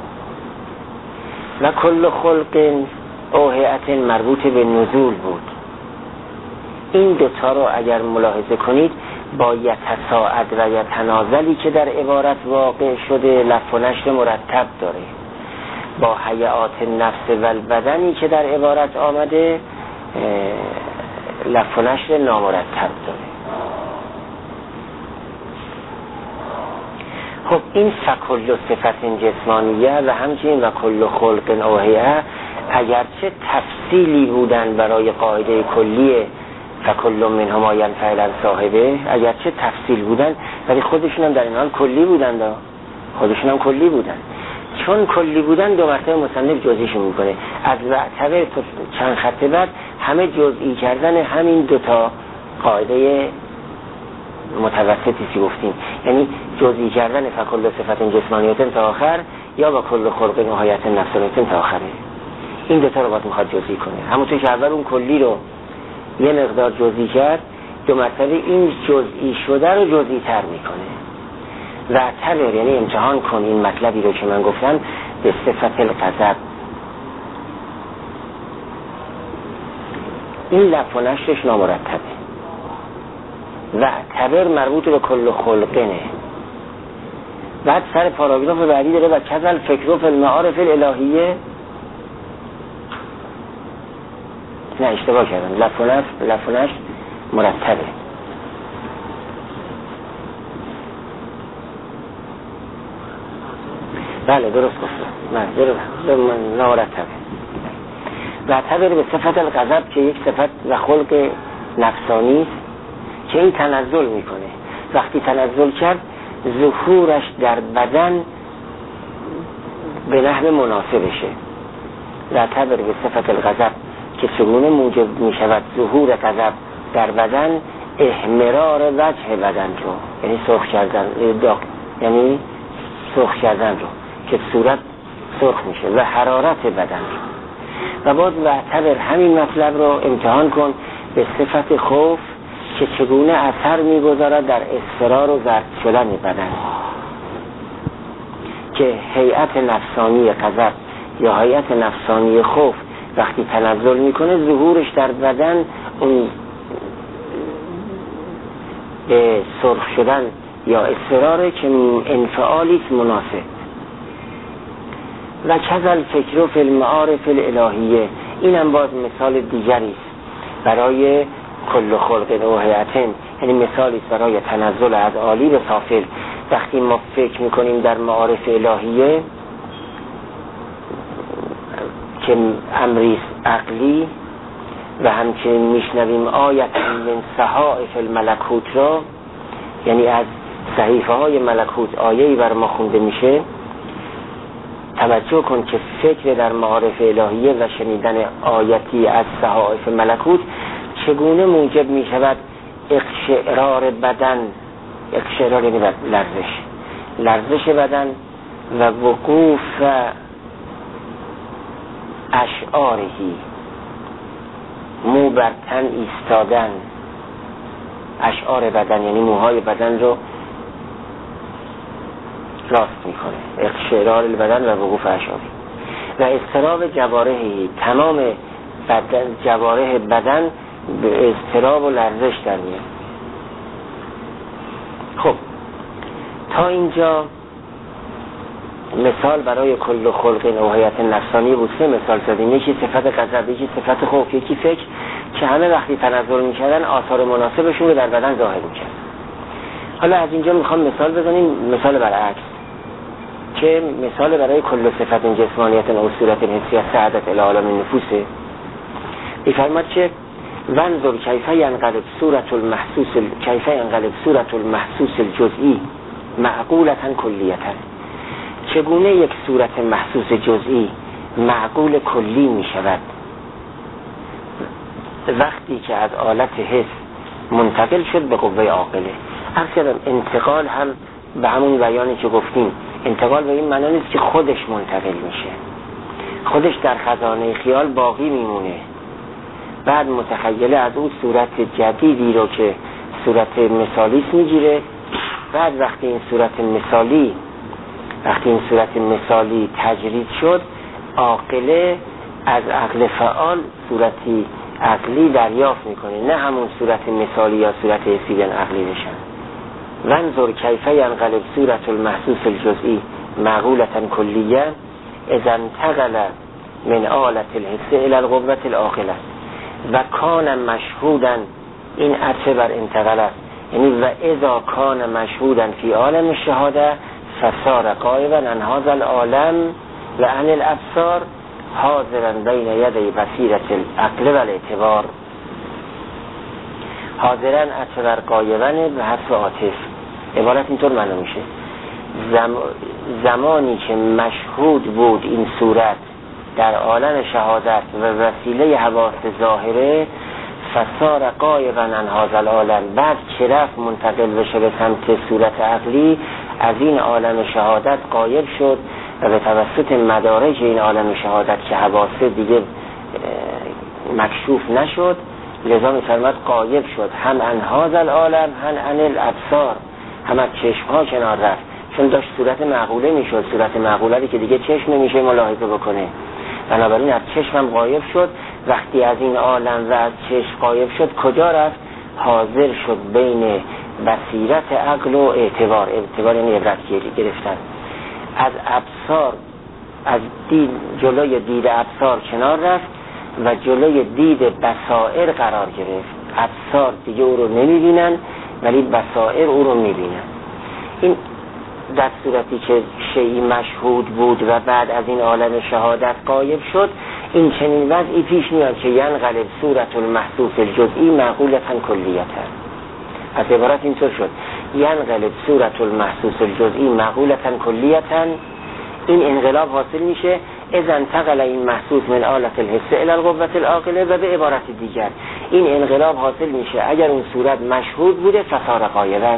و کل خلق او هیئت مربوط به نزول بود. این دوتا رو اگر ملاحظه کنید با یتصاعد و یتنازلی که در عبارت واقع شده لف و نشر مرتب داره، با حیات نفس و البدنی که در عبارت آمده لف و نشر نامرتب داره. خب این فکل صفت جسمانیه و همچنین و کل خلق او هیئه اگرچه تفصیلی بودن برای قاعده کلیه فکل منهما ینفعل عن صاحبه، اگرچه تفصیل بودن ولی خودشون هم در این حال کلی بودن کلی بودن. چون کلی بودن دو مرتبه مصنف جزئیشون میکنه. از وعتبر تا چند خط بعد همه جزئی کردن همین دوتا قاعده متوسطی که گفتیم، یعنی جزئی کردن فکل صفت جسمانیت تا آخر یا با کل خلق نهایت نفسانیت تا آخره. این دوتا رو باید میخواد جزئی کنه. همونطور که اول اون کلی رو یه مقدار جزئی کرد، دو مرتبه این جزئی شده رو جزئی تر میکنه. وعتبر یعنی امتحان کن این مطلبی رو که من گفتم به صفت الغضب. این لف و نشرش نامرتبه. وعتبر مربوط به کل خلقنه. بعد سر پاراگراف بعدی داره و کذل فکر فی المعارف الالهیه. نه اشتباه کردم، لف و نشر مرتبه. بله درست گفتم، من نامرتبه. وعتبر به صفت الغضب که یک صفت و خلق نفسانی است که این تنزل میکنه. وقتی تنزل کرد ظهورش در بدن به نحو مناسبشه. وعتبر به صفت الغضب که چگونه موجب میشود ظهور غضب در بدن احمرار وجه بدن رو، یعنی سرخ کردن رو که صورت سرخ میشه و حرارت بدن رو. و باز وعتبر همین مطلب رو امتحان کن به صفت خوف که چگونه اثر میگذارد در اصفرار و زرد شدن بدن، که هیئت نفسانی غضب یا هیئت نفسانی خوف وقتی تنزل میکنه ظهورش در بدن اون به سرخ شدن یا اصفراره که انفعالیت مناسب. و کذل فکر فی المعارف الالهیه، اینم باز مثال دیگری است برای کل خلق او هیئتن، یعنی مثالی است برای تنزل از عالی به سافل. وقتی ما فکر میکنیم در معارف الهیه که امری عقلی و همچنین میشنویم آیت من صحائف الملکوت را، یعنی از صحیفه های ملکوت آیه‌ای بر ما خونده میشه، توجه کن که فکر در معارف الهیه و شنیدن آیتی از صحائف ملکوت چگونه موجب میشود اقشعرار بدن، اقشعرار یعنی لرزش بدن و وقوف اشعارهی، مو بر تن ایستادن، اشعار بدن یعنی موهای بدن رو راست میکنه، اقشعرار بدن و وقوف اشعاری. و اضطراب جوارحی، تمام بدن جوارح بدن به اضطراب و لرزش در میاد. خب تا اینجا مثال برای کل خلق نوعیت نفسانی بود. سه مثال زدیم، یکی صفت غضب، یکی صفت خوف، یکی فکر، که همه وقتی تنزل میکردن آثار مناسبشون رو در بدن ظاهر میکرد. حالا از اینجا میخوام مثال بزنیم، مثال برعکس، که مثال برای کل صفت جسمانیت و صورت حسی سعادت العالم نفوسه. میفرماد که وانظر کیف ینقلب صورت المحسوس الجزئی معقولة کلیة، چگونه یک صورت محسوس جزئی معقول کلی می شود وقتی که از آلت حس منتقل شد به قوه عاقله. اصلا انتقال هم به همون بیانی که گفتیم انتقال به این معنا نیست که خودش منتقل میشه، خودش در خزانه خیال باقی میمونه، بعد متخیله از اون صورت جدیدی رو که صورت مثالی میگیره، بعد وقتی این صورت مثالی تجرید شد، عاقله از عقل فعال صورتی عقلی دریافت میکنه، نه همون صورت مثالی یا صورت حسی عقلی بشن. وانظر کیف ینقلب صورت المحسوس الجزئی معقولة کلیه اذا انتقل من آلة الحس الى القوة العاقلة و کان مشهودا، این عطف بر انتقال است، یعنی و اذا کان مشهودا فی عالم الشهاده فصار غایبا عن هذا العالم و عن الابصار حاضرا بین یدی بصیرة العقل و الاعتبار. حاضرا عطف بر غایبا به حذف عاطف، عبارت اینطور معنا میشه زمانی که مشهود بود این صورت در عالم شهادت و وسیله حواس ظاهره، فصار غایبا عن هذا العالم، بعد که رفت منتقل بشه به سمت صورت عقلی، از این عالم شهادت غایب شد و به توسط مدارج این عالم شهادت که حواس دیگه مکشوف نشد، لذا می‌فرماد غایب شد، هم عن هذا العالم هم عن الابصار، هم از چشم‌ها کنار رفت، چون داشت صورت معقوله میشد، صورت معقوله که دیگه چشم نمیشه ملاحظه بکنه، بنابراین از چشم هم غایب شد. وقتی از این عالم و از چشم غایب شد کجا رفت؟ حاضر شد بین بصیرت عقل و اعتبار یعنی عبرت گرفتن. از ابصار، از جلوی دید ابصار کنار رفت و جلوی دید بصائر قرار گرفت. ابصار دیگه او رو نمیبینن ولی بصائر او رو میبینن. این در صورتی که شیئی مشهود بود و بعد از این عالم شهادت غایب شد، این چنین وضعی پیش میاد که ینقلب صورت المحسوس الجزئی معقولة کلیة. از عبارت اینطور شد ینقلب صورت المحسوس الجزئی معقولة کلیة، این انقلاب حاصل میشه اذا انتقل این محسوس من آلة الحس الى القوة العاقلة، و به عبارت دیگر این انقلاب حاصل میشه اگر اون صورت مشهود بوده فصار غایبا.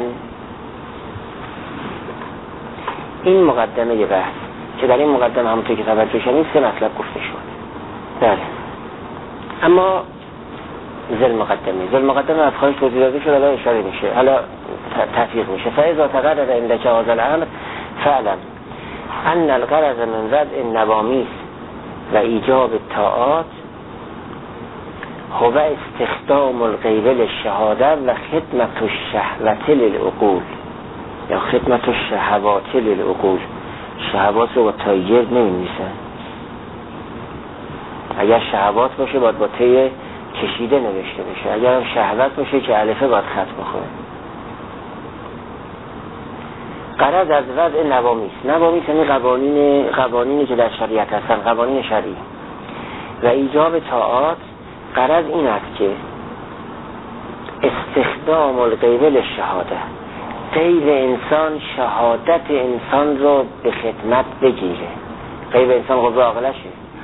این مقدمه بحث که در این مقدمه همونطور که توجه شدید 3 مطلب گفته شد. بله، اما ذل مقدمه از خواهش توضیح داده شد، حالا اشاره میشه، حالا تفیق میشه. فاذا تقرر عندك هذا الامر فعلا ان الغرض من وضع النوامیس و ایجاب الطاعات هو استخدام الغیب للشهاده و خدمت الشهوات للعقول، یا خدمت الشهوات للعقول. شهوات رو با تایگر نمی‌نویسن، اگر شهوات باشه باید با ته کشیده نوشته بشه، اگر هم شهوت باشه که الفه باید خط بخوره. غرض از وضع نوامیس یعنی قوانینی که در شریعت هستن، قوانین شرعی. و ایجاب طاعات، غرض این است که استخدام الغیب للشهاده، غیب انسان شهادت انسان رو به خدمت بگیره. غیب انسان قوه عاقلشه،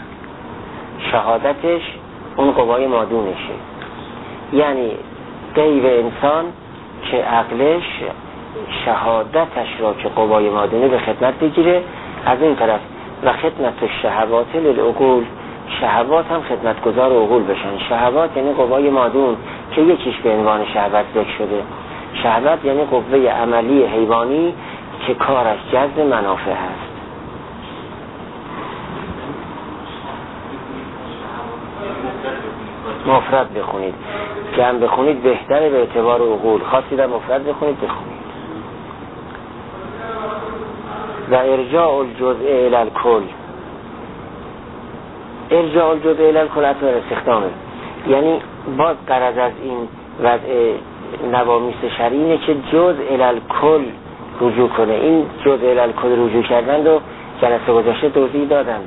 شهادتش اون قوای مادونشه، یعنی غیب انسان که عقلش شهادتش را که قوای مادونه به خدمت بگیره. از این طرف و خدمت الشهوات للعقول، شهوات هم خدمتگزار عقول بشن. شهوات یعنی قوای مادون که یکیش به عنوان شهوت ذکر شده. شهوت یعنی قوه عملی حیوانی که کارش جذب منافع هست. مفرد بخونید، جمع بخونید بهتره به اعتبار عقول، خواستید مفرد بخونید بخونید. و ارجاع الجزء الی الکل، ارجاع الجزء الی الکل اصلا استخدامه، یعنی باز غرض از این وضع نوامیس شرعی اینه که جزء الی الکل رجوع کنه. این جزء الی الکل رجوع کردن رو جلسه گذشته توضیح دادم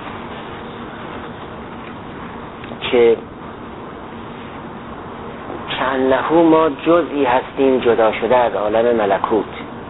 که انه ما جزئی هستیم جدا شده از عالم ملکوت،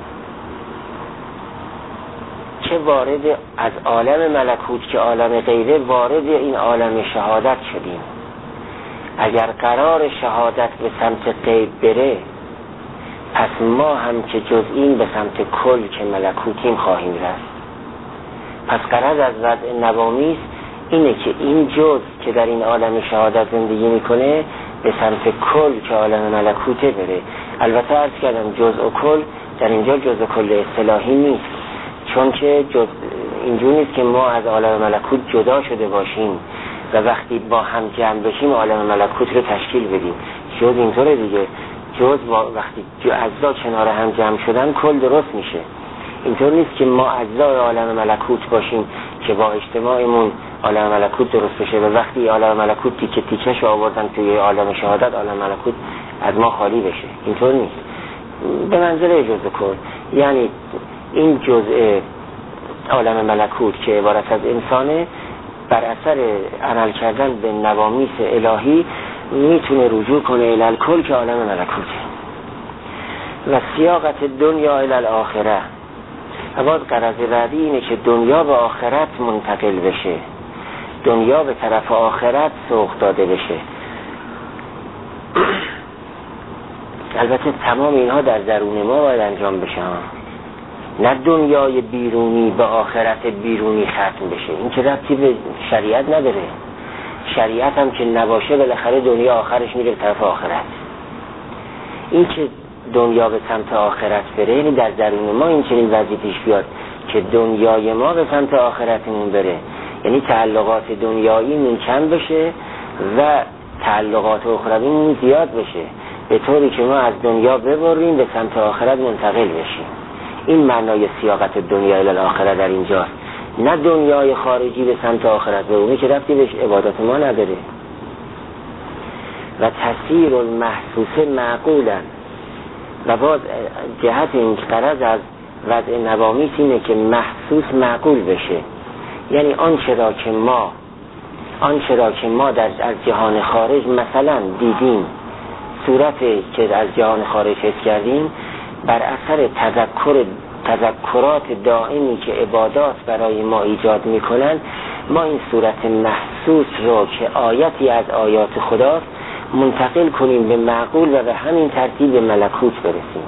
که وارد از عالم ملکوت که عالم غیره وارد این عالم شهادت شدیم. اگر قرار شهادت به سمت غیب بره، پس ما هم که جزئیم به سمت کل که ملکوتیم خواهیم رفت. پس غرض از وضع نوامیس اینه که این جز که در این عالم شهادت زندگی میکنه به سمت کل که عالم ملکوته بره. البته عرض کردم جز و کل در اینجا جز و کل اصطلاحی نیست، چون که اینجور نیست که ما از عالم ملکوت جدا شده باشیم و وقتی با هم جمع بشیم عالم ملکوت رو تشکیل بدیم. جز اینطوره دیگه، جز وقتی اجزا کنار هم جمع شدن کل درست میشه. اینطور نیست که ما اجزای عالم ملکوت باشیم که با اجتماعمون عالم ملکوت درست بشه و وقتی عالم ملکوت تیکه تیکش آوردن توی عالم شهادت عالم ملکوت از ما خالی بشه. اینطور نیست. به منزله جزء کل، یعنی این جزء عالم ملکوت که عبارت از انسانه بر اثر عمل کردن به نوامیس الهی میتونه رجوع کنه الی الکل که عالم ملکوته. و سیاقت دنیا الی الاخره، و باز غرض بعدی اینه که دنیا به آخرت منتقل بشه، دنیا به طرف آخرت سوق داده بشه. البته تمام اینها در درون ما باید انجام بشه، نه دنیای بیرونی به آخرت بیرونی ختم بشه. این که ربطی به شریعت نداره. شریعت هم که نباشه بالاخره دنیا آخرش میره به طرف آخرت. این که دنیا به سمت آخرت بره، یعنی در درون ما این چنین وضعی پیش بیاد که دنیای ما به سمت آخرتمون بره، یعنی تعلقات دنیاییمون کم بشه و تعلقات اخرویمون زیاد بشه، به طوری که ما از دنیا ببریم به سمت آخرت منتقل بشیم. این معنای سیاقت دنیا الی الاخره در اینجاست، نه دنیای خارجی به سمت آخرت ببریم که ربطی به عبادت ما نداره. و تسیر المحسوس معقولا، و باز جهت این غرض از وضع نوامیس اینه که محسوس معقول بشه، یعنی آنچه را که ما از جهان خارج مثلا دیدیم، صورتی که از جهان خارج حس کردیم، بر اثر تذکرات دائمی که عبادات برای ما ایجاد میکنن، ما این صورت محسوس رو که آیتی از آیات خداست منتقل کنیم به معقول و به همین ترتیب به ملکوت برسیم.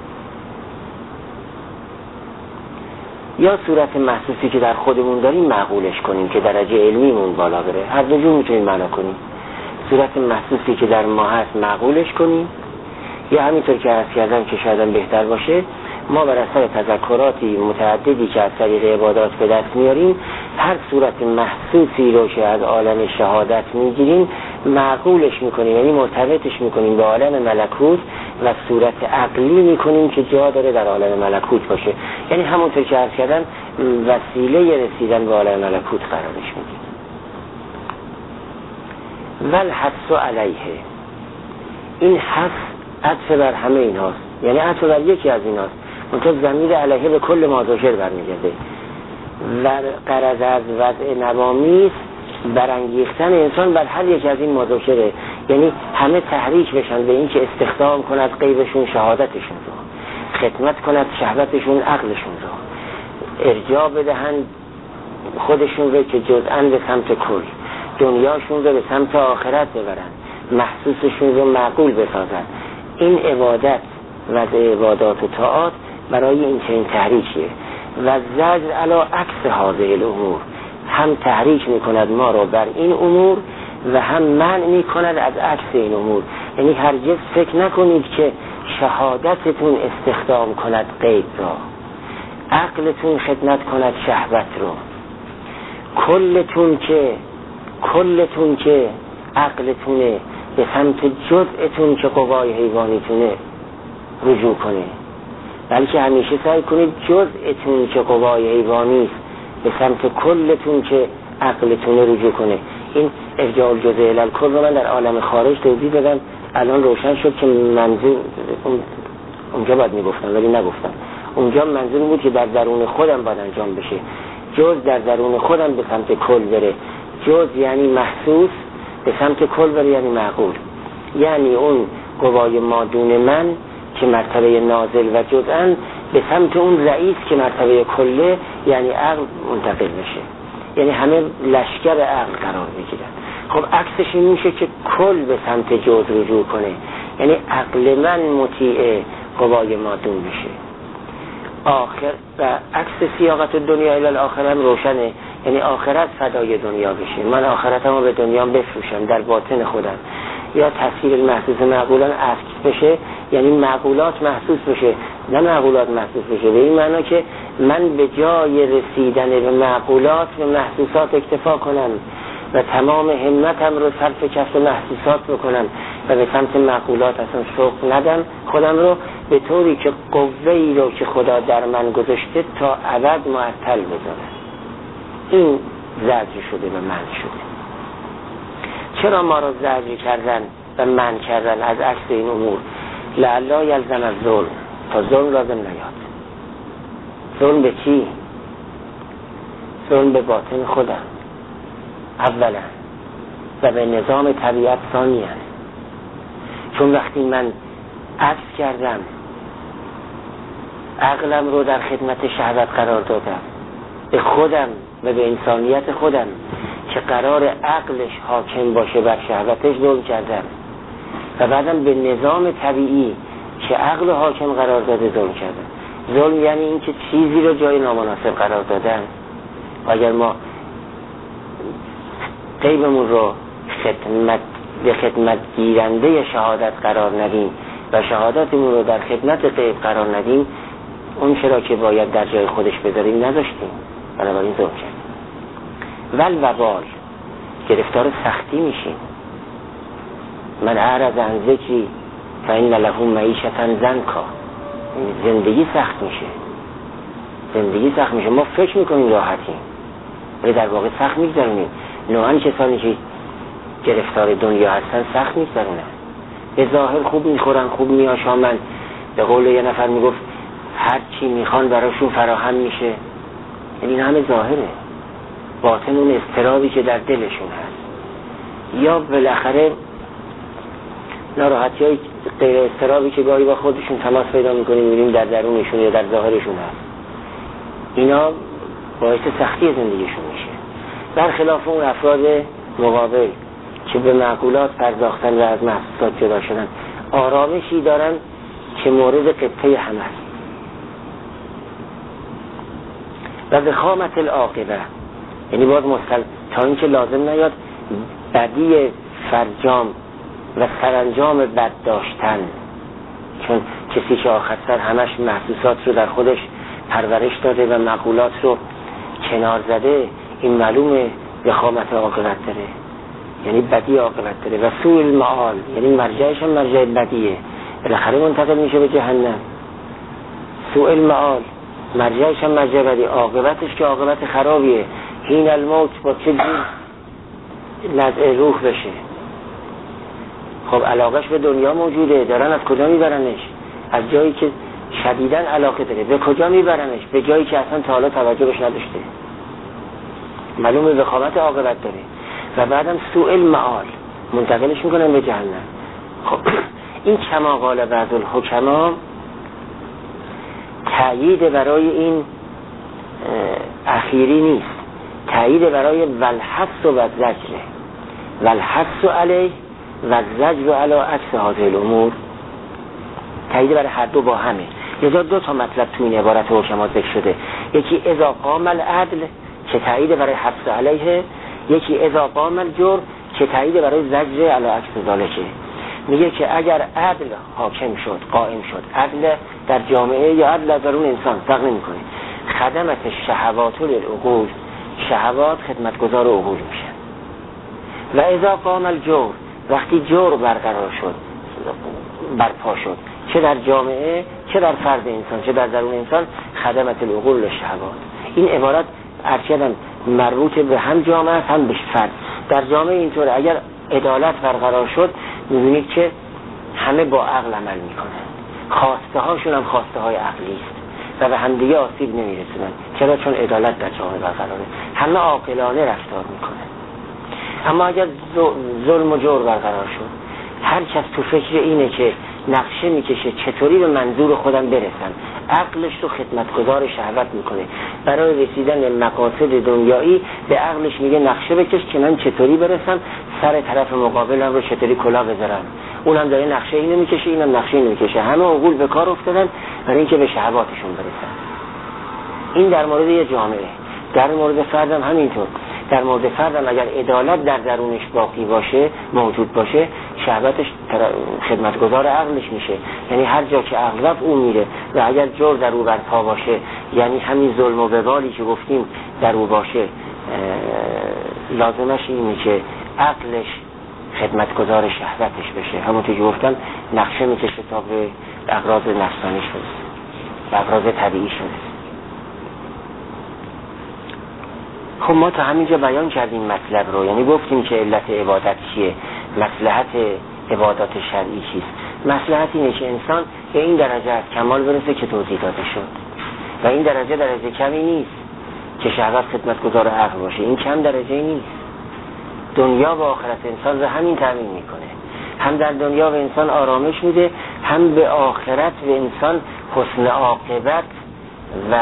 یا صورت محسوسی که در خودمون داریم معقولش کنیم که درجه علمیمون بالا بره. هر دو جور میتونیم معنا کنیم. صورت محسوسی که در ما هست معقولش کنیم، یا همینطور که عرض کردم که شاید بهتر باشه ما بر اثر تذکراتی متعددی که از طریق عبادات به دست میاریم هر صورت محسوسی رو که از عالم شهادت میگیریم معقولش میکنیم، یعنی مرتبطش میکنیم به عالم ملکوت و صورت عقلی میکنیم که جا داره در عالم ملکوت باشه. یعنی همونطور که عرض کردم وسیله رسیدن به عالم ملکوت قرارش میدیم. والحث علیه، این حث عطف بر همه این هاست، یعنی عطف بر یکی از این هاست، منطقه ضمیر علیه به کل ما ذکر برمیگرده. و غرض از وضع نوامیس برانگیختن انسان بر هر یک از این مذاکره، یعنی همه تحریک بشن به این که استخدام کند غیبشون شهادتشون رو، خدمت کند شهوتشون عقلشون رو، ارجاع بدهند خودشون رو که جزءاً به سمت کل، دنیاشون رو به سمت آخرت ببرن، محسوسشون رو معقول بسازن. این عبادت و عبادات و طاعات برای این چنین تحریکیه. و زجر علی عکس هذه الامور، هم تحریک میکند ما رو بر این امور و هم منع میکند از عکس این امور. یعنی هرگز فکر نکنید که شهادتتون استخدام کند غیب را، عقلتون خدمت کند شهوت رو، کلتون که عقلتونه به سمت جزءتون که قوای حیوانیتونه رجوع کنه، بلکه همیشه سعی کنید جزءتون که قوای حیوانیست به سمت کلتون که عقلتونه رجوع کنه. این ارجاع الجزء الی الکل رو من در عالم خارج توضیح دادم، الان روشن شد که منظور اونجا باید میگفتم ولی نگفتم. اونجا منظور بود که در درون خودم باید انجام بشه، جز در درون خودم به سمت کل بره. جز یعنی محسوس، به سمت کل بره یعنی معقول، یعنی اون قوای مادون من که مرتبه نازل و جزءاً به سمت اون رئیس که مرتبه کله یعنی عقل منتقل بشه، یعنی همه لشکر عقل قرار بگیرن. خب عکسش این میشه که کل به سمت جز رجوع کنه، یعنی عقل من مطیعه، قوای مادون بشه. آخر و عکس سیاقت دنیا الی الاخره هم روشنه، یعنی آخرت فدای دنیا بشه، من آخرتمو به دنیا بفروشم در باطن خودم. یا تفسیر المحسوس معقولان عکس بشه، یعنی معقولات محسوس بشه نه معقولات محسوس بشه، به این معنا که من به جای رسیدن به معقولات به محسوسات اکتفا کنم و تمام همتم رو صرف کسب محسوسات بکنم و به سمت معقولات اصلا سوق ندم خودم رو، به طوری که قوه‌ای رو که خدا در من گذاشته تا ابد معطل بذاره. این زجر شده و منع شده. چرا ما رو زجر کردن و منع کردن از عکس این امور؟ لعلا یلزم از ظلم، تا ظلم لازم نیاد. ظلم به چی؟ ظلم به باطن خودم اولا و به نظام طبیعت ثانیاً. چون وقتی من عکس کردم، عقلم رو در خدمت شهوت قرار دادم، به خودم و به انسانیت خودم که قرار عقلش حاکم باشه بر شهوتش ظلم کردم، و بعدم به نظام طبیعی که عقل حاکم قرار داده ظلم کردم. ظلم یعنی این که چیزی رو جای نامناسب قرار دادن. و اگر ما غیبمون رو به خدمت گیرنده شهادت قرار ندیم و شهادتمون رو در خدمت غیب قرار ندیم، اون چرا که باید در جای خودش بذاریم نذاشتیم، بنابراین ظلم کردیم. والوبال، گرفتار سختی میشیم. من اعرض عن ذکری فإن له معیشة ضنکا، زندگی سخت میشه. زندگی سخت میشه. ما فکر میکنیم راحتیم ولی در واقع سخت میگذرونیم. نوعاً کسانی که گرفتار دنیا هستن سخت میگذرونن. به ظاهر خوب میخورن، خوب میآشامن، به قول یه نفر میگفت هر چی میخوان براشون فراهم میشه. این همه ظاهره، باطن اون اضطرابی که در دلشون هست یا بالاخره ناراحتی های غیر اضطرابی که گاهی با خودشون تماس پیدا میکنیم میبینیم در درونشون یا در ظاهرشون هست، اینا باعث سختی زندگیشون میشه. برخلاف اون افراد مقابل که به معقولات پرداختن و از محسوسات جدا شدن، آرامشی دارن که مورد قطعه همه است. و وخامت العاقبه، یعنی باز تا اینکه لازم نیاد بدی فرجام و سرانجام بد داشتن، چون کسی که آخر سر همش محسوسات رو در خودش پرورش داده و معقولات رو کنار زده، این معلومه وخامت عاقبت داره، یعنی بدی عاقبت داره. و سوء المآل، یعنی مرجعش هم مرجع بدیه، بالاخره منتقل میشه به جهنم. سوء المآل، مرجعش هم مرجع بدی، عاقبتش که عاقبت خرابیه. حین الموت، با چه جور نزع روح بشه. خب علاقش به دنیا موجوده، دارن از کجا میبرنش؟ از جایی که شدیداً علاقه داره. به کجا میبرنش؟ به جایی که اصلا تا حالا توجه بهش نداشته. معلومه وخامت عاقبت داره. و بعدم سوء المآل، منتقلش میکنن به جهنم. خب این کما قال بعض الحکما تأیید برای این اخیری نیست، تأیید برای والحث و زجر، والحث علیه و زجر علی عکس هذه الامور، تأیید برای هر دو با همه. لذا دو تا مطلب تو این عبارت حکما ذکر شده، یکی اذا قام العدل که تأیید برای حث علیه، یکی اذا قام الجور که تأیید برای زجر علی عکس ذالک. میگه که اگر عدل حاکم شد، قائم شد، عدل در جامعه یا عدل در اون انسان فرق نمی‌کنه، خدمت شهوات للعقول، شهوات خدمتگزار عقول میشن. و اذا قام الجور، وقتی جور برقرار شد، برپا شد، چه در جامعه چه در فرد انسان چه در درون انسان، خدمت العقول للشهوات. این عبارت ارشدن مربوط به هم جامعه هم به فرد. در جامعه اینطوره، اگر عدالت برقرار شد می‌بینید که همه با عقل عمل میکنن، خواسته هاشون هم خواسته های عقلی است و به همدیگه آسیب نمیرسونن. چرا؟ چون عدالت در جامعه برقراره، همه عاقلانه رفتار میکنن. اما اگر ظلم و جور برقرار شد، هر کس تو فکر اینه که نقشه میکشه چطوری به منظور خودم برسن، عقلش رو خدمتگزار شهوت میکنه. برای رسیدن به مقاصد دنیایی به عقلش میگه نقشه بکش که من چطوری برسم، سر طرف مقابلم رو چطوری کلا بذارم، اونم داره نقشه اینو میکشه، اینم نقشه اینو میکشه، همه عقول به کار افتادن برای اینکه به شهواتشون برسن. این در مورد یه جامعه. در مورد فردم همینطور. در مورد فردم اگر عدالت در درونش باقی باشه، موجود باشه، شهوتش خدمتگزار عقلش میشه. یعنی هر جا که عقل رفت اون میره. و اگر جور در او برپا باشه، یعنی همین ظلم و وبالی که گفتیم در او باشه، لازمش اینه که عقلش خدمتگزار شهوتش بشه. همونطور که گفتم نقشه میکشه تا به اغراض نفسانیش برسه، به اغراض طبیعیش برسه. خب ما تا همینجا بیان کردیم مطلب رو، یعنی گفتیم که علت عبادت چیه، مصلحت عبادات شرعی چیست. مصلحت اینه که انسان به این درجه از کمال برسه که توضیح داده شد و این درجه کمی نیست که شهوت خدمتگزار عقل باشه، این کم درجه نیست. دنیا و آخرت انسان رو همین تامین میکنه، هم در دنیا به انسان آرامش میده، هم به آخرت به انسان حسن عاقبت و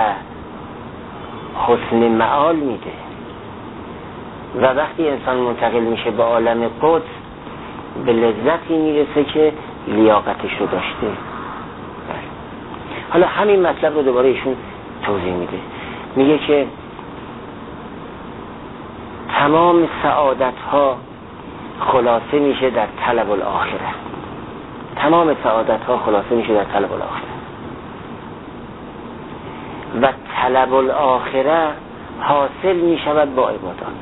حسن معال میده. و وقتی انسان منتقل میشه به عالم قدس به لذتی میرسه که لیاقتش رو داشته. حالا همین مطلب رو دوباره ایشون توضیح میده، میگه که تمام سعادت ها خلاصه میشه در طلب الاخره. تمام سعادت ها خلاصه میشه در طلب الاخره و طلب الاخره حاصل میشود با عبادات.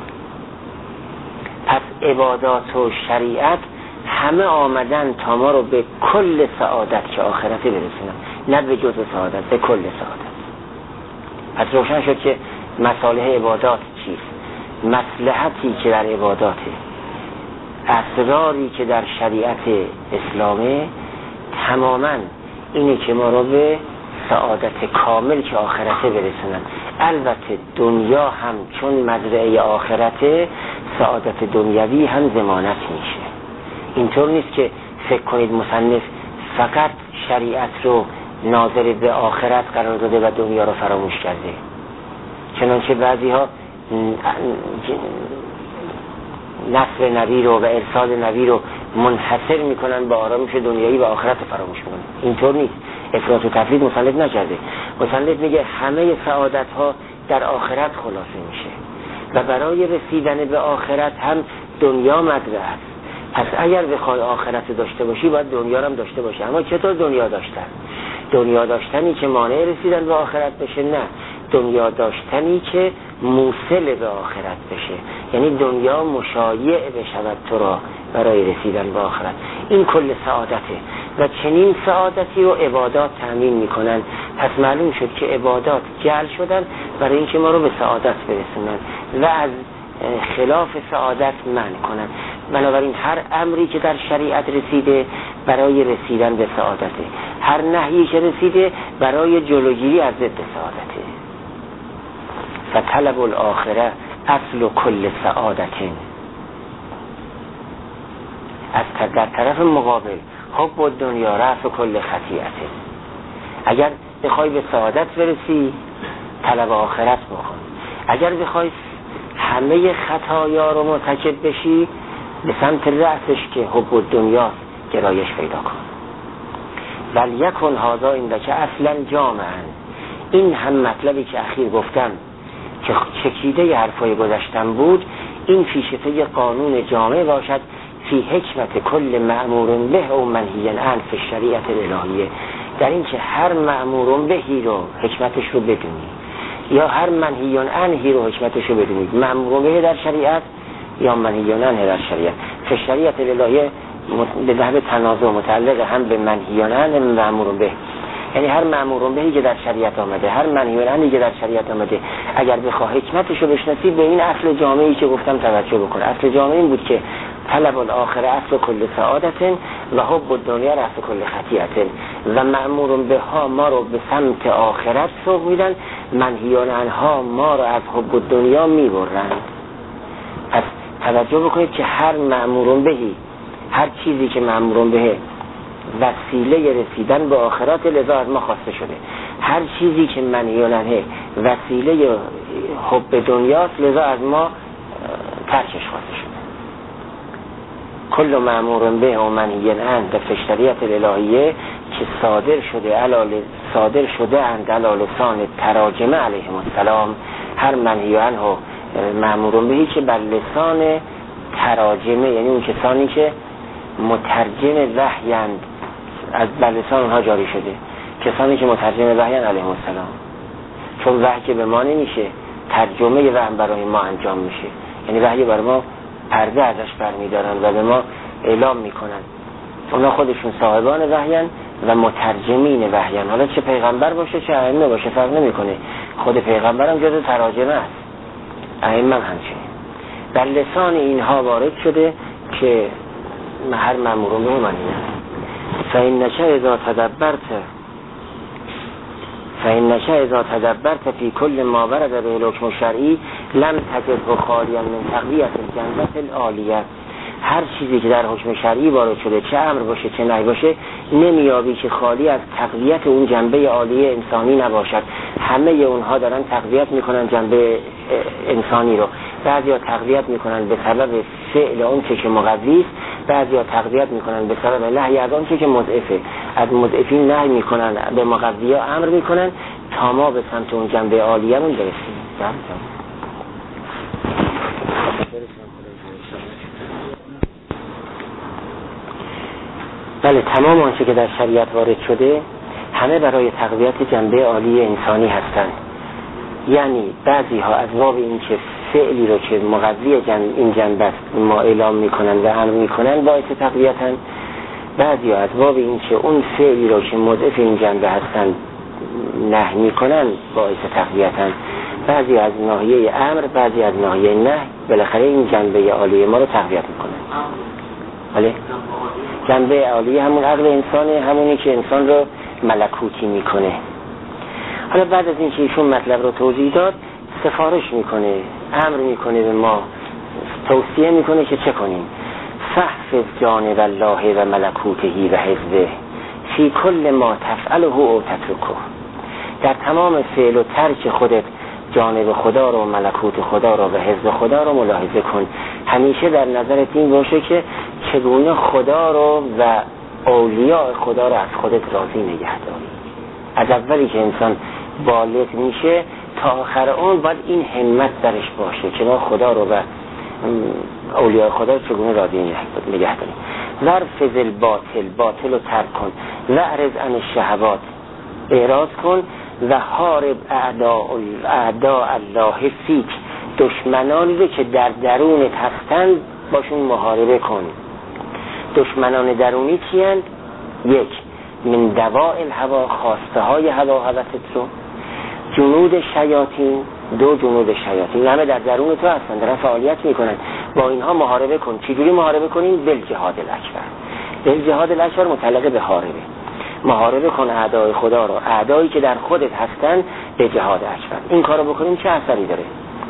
پس عبادات و شریعت همه آمدن تا ما رو به کل سعادت که آخرته برسونن، نه به جزء سعادت، به کل سعادت. پس روشن شد که مصالح عبادات چیست، مصلحتی که در عباداته، اسراری که در شریعت اسلامه، تماما اینه که ما رو به سعادت کامل که آخرته برسونن. البته دنیا هم چون مزرعه آخرته، سعادت دنیوی هم ضمانت میشه. اینطور نیست که فکر کنید مصنف فقط شریعت رو ناظر به آخرت قرار داده و دنیا رو فراموش کرده. چنانچه بعضی ها نصر نبی رو و ارسال نبی رو منحصر میکنن به آرامش دنیایی و آخرت فراموش میکنن. اینطور نیست، افراط و تفرید مصنف نکرده. مصنف میگه همه سعادت ها در آخرت خلاصه میشه و برای رسیدن به آخرت هم دنیا مدرعه است. پس اگر بخوای آخرت داشته باشی باید دنیا هم داشته باشی. اما چطور دنیا داشتن؟ دنیا داشتنی که مانع رسیدن به آخرت بشه؟ نه، دنیا داشتنی که موصل به آخرت بشه، یعنی دنیا مشایع بشود تو را برای رسیدن به آخرت. این کل سعادته و چنین سعادتی رو عبادات تأمین میکنن. پس معلوم شد که عبادات جعل شدن برای اینکه ما رو به سعادت برسونن و از خلاف سعادت منع کنن. بنابراین هر امری که در شریعت رسیده برای رسیدن به سعادته، هر نهیی که رسیده برای جلوگیری از ضد سعادته. فطلب الاخره اصل کل سعادتین. از در طرف مقابل حب الدنیا رأس کل خطیئته. اگر بخوای به سعادت برسی طلب آخرت بکن، اگر بخوای همه خطایا رو مرتکب بشی به سمت رأسش که حب الدنیا گرایش پیدا کن. بل یکن هذا عندک اصلا جامعا. این هم مطلبی که اخیر گفتم که چکیده حرفای گذشتم بود، این فیشته قانون جامع باشد فی حکمت کل مأمور به و منهی عنه فی الشریعت الالهیه. در این که هر مأمور بهی رو حکمتش رو بدونی یا هر منهی عنه رو حکمتش رو بدونید. مأمور به در شریعت یا منهی عنه در شریعت. فی الشریعت الالهیه به نحو تنازع متعلق هم به منهی عنه هم مأمور به، یعنی هر مأمور بهی که در شریعت آمده، هر منهی عنه که در شریعت آمده، اگر بخواه حکمتش رو بشناسی به این اصل جامعی که گفتم توجه بکن. اصل جامعی این بود که طلب الاخره اصل کل سعادت و حب الدنیا رأس کل خطیئت. و مأمور به ها ما رو به سمت آخرت سوق میدن، منهی عنها ما رو از حب الدنیا میبرن. پس توجه بکنید که هر مأمور بهی، هر چیزی که مأمور به وسیله رسیدن به آخرت لذا از ما خواسته شده، هر چیزی که منهی عنه وسیله حب دنیاست لذا از ما ترکش خواسته شده. کل مأمور به و منهی عنه در شریعت الهیه که صادر شده اند علی لسان تراجمه علیهم السلام، هر منهی عنه و مأمور بهی که بر لسان تراجمه، یعنی اون کسانی که مترجم وحیند، از بر لسان اونها جاری شده، کسانی که مترجم وحیند علیهم السلام. چون وحی که به ما نمیشه، ترجمه وحی برای ما انجام میشه، یعنی وحی برای ما پرده ازش برمیدارن و به ما اعلام میکنن. اونا خودشون صاحبان وحیان و مترجمین وحیان، حالا چه پیغمبر باشه چه ائمه باشه فرق نمیکنه، خود پیغمبر هم جز تراجمه است، ائمه هم همچنین. در لسان اینها وارد شده که هر مأمورون به من فإنک اذا تدبرت فی کل ما ورد به الحکم شرعی لم تجده خالیا من تقویت الجنبة العالیه. هر چیزی که در حکم شرعی وارد شده، چه امر باشه چه نهی باشه، نمیابی که خالی از تقویت اون جنبه عالیه انسانی نباشد. همه اونها دارن تقویت میکنن جنبه انسانی رو. بعضیا تقویت میکنن به سبب فعل اون که مقوی است، بعضیا تقویت میکنن به سبب نهی از اون که مضعفه. از مضعفین نهی میکنن، به مقویا امر میکنن تا ما به سمت اون جنبه عالیه مون برسیم. بله، تمام آنچه که در شریعت وارد شده همه برای تقویت جنبه عالی انسانی هستند. یعنی بعضی ها از باب این که فعلی رو که مقوی این جنبه است ما اعلام میکنن و امر میکنن باعث تقویتن، بعضی ها از باب این که اون فعلی رو که مضعف این جنبه هستند نهی میکنن باعث تقویتن، بعضی از ناحیه امر، بعضی از ناحیه نهی، بالاخره این جنبه عالی ما رو تقویت میکنن. بله، جنبه عالی همون عقل انسانه، همونی که انسان رو ملکوتی میکنه. حالا بعد از این که ایشون مطلب رو توضیح داد، سفارش میکنه، امر میکنه به ما، توصیه میکنه که چه کنیم. فحفظ جانب الله و ملکوتهی و حزبه فی کل ما تفعله او تترکه. در تمام فعل و ترک خودت جانب خدا رو، ملکوت خدا رو و حزب خدا رو ملاحظه کن. همیشه در نظرت این باشه که چگونه خدا رو و اولیاء خدا رو از خودت راضی نگه داری. از اولی که انسان بالغ میشه تا آخر اون باید این همت درش باشه که ما خدا رو و اولیاء خدا رو چگونه راضی نگه داریم. ورفض الباطل، باطل رو ترک کن. واعرض عن الشهوات، اعراض کن. و حارب اعداء الله فیک، دشمنانی رو که در درونت هستند باشون محاربه کن. دشمنان درونی کیند؟ یک، من دواء الهوا، خواسته های هوا هوست رو. جنود شیاطین، دو جنود شیاطین همه در درون تو هستن، دارن فعالیت میکنن، با اینها محاربه کن. چجوری محاربه کنیم؟ بالجهاد الاکبر. بالجهاد الاکبر متعلق به حاربه. محاربه کن اعدای خدا رو، اعدایی که در خودت هستن، به جهاد اکبر. این کارو بکنیم چه اثری داره؟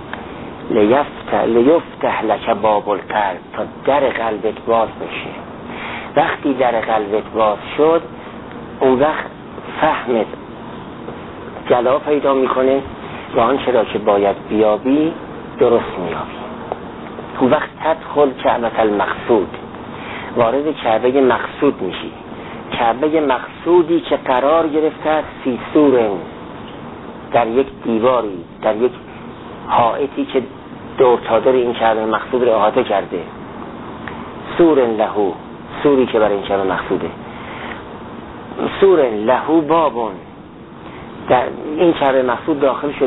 لیفتح لک باب القلب، تا در قلبت باز بشه. وقتی در قلبت باز شد، اون وقت فهمت جلا پیدا میکنه و آنچه را که باید بیابی درست میابی. اون وقت تدخل کعبه المقصود، وارد کعبه مقصود میشی. کعبه مقصودی که قرار گرفته است فی سور، در یک دیواری، در یک حائطی که دور تا دور این کعبه مقصود رو احاطه کرده. سور لهو، سوری که برای این کعبه مقصوده. سور لهو بابون، در این کعبه مقصود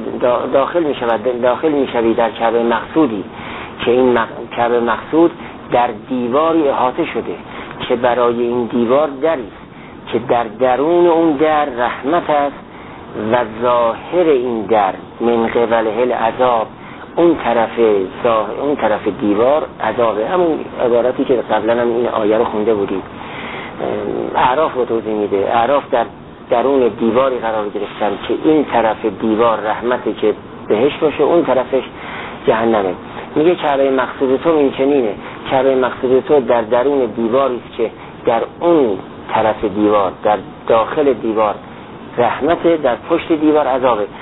داخل میشوی در کعبه مقصودی که این کعبه مقصود در دیواری احاطه شده که برای این دیوار دری که در درون اون در رحمت است و ظاهر این در من قبله العذاب، اون طرف دیوار عذابه. همون عبارتی که قبلا هم این آیه رو خونده بودید، اعراف رو توضیح میده. اعراف در درون دیواری قرار گرفتن که این طرف دیوار رحمته که بهش باشه، اون طرفش جهنمه. میگه کعبه مقصود تو این چنینه، کعبه مقصود تو در درون دیواری است که در اون طرف دیوار، در داخل دیوار رحمته، در پشت دیوار عذابه.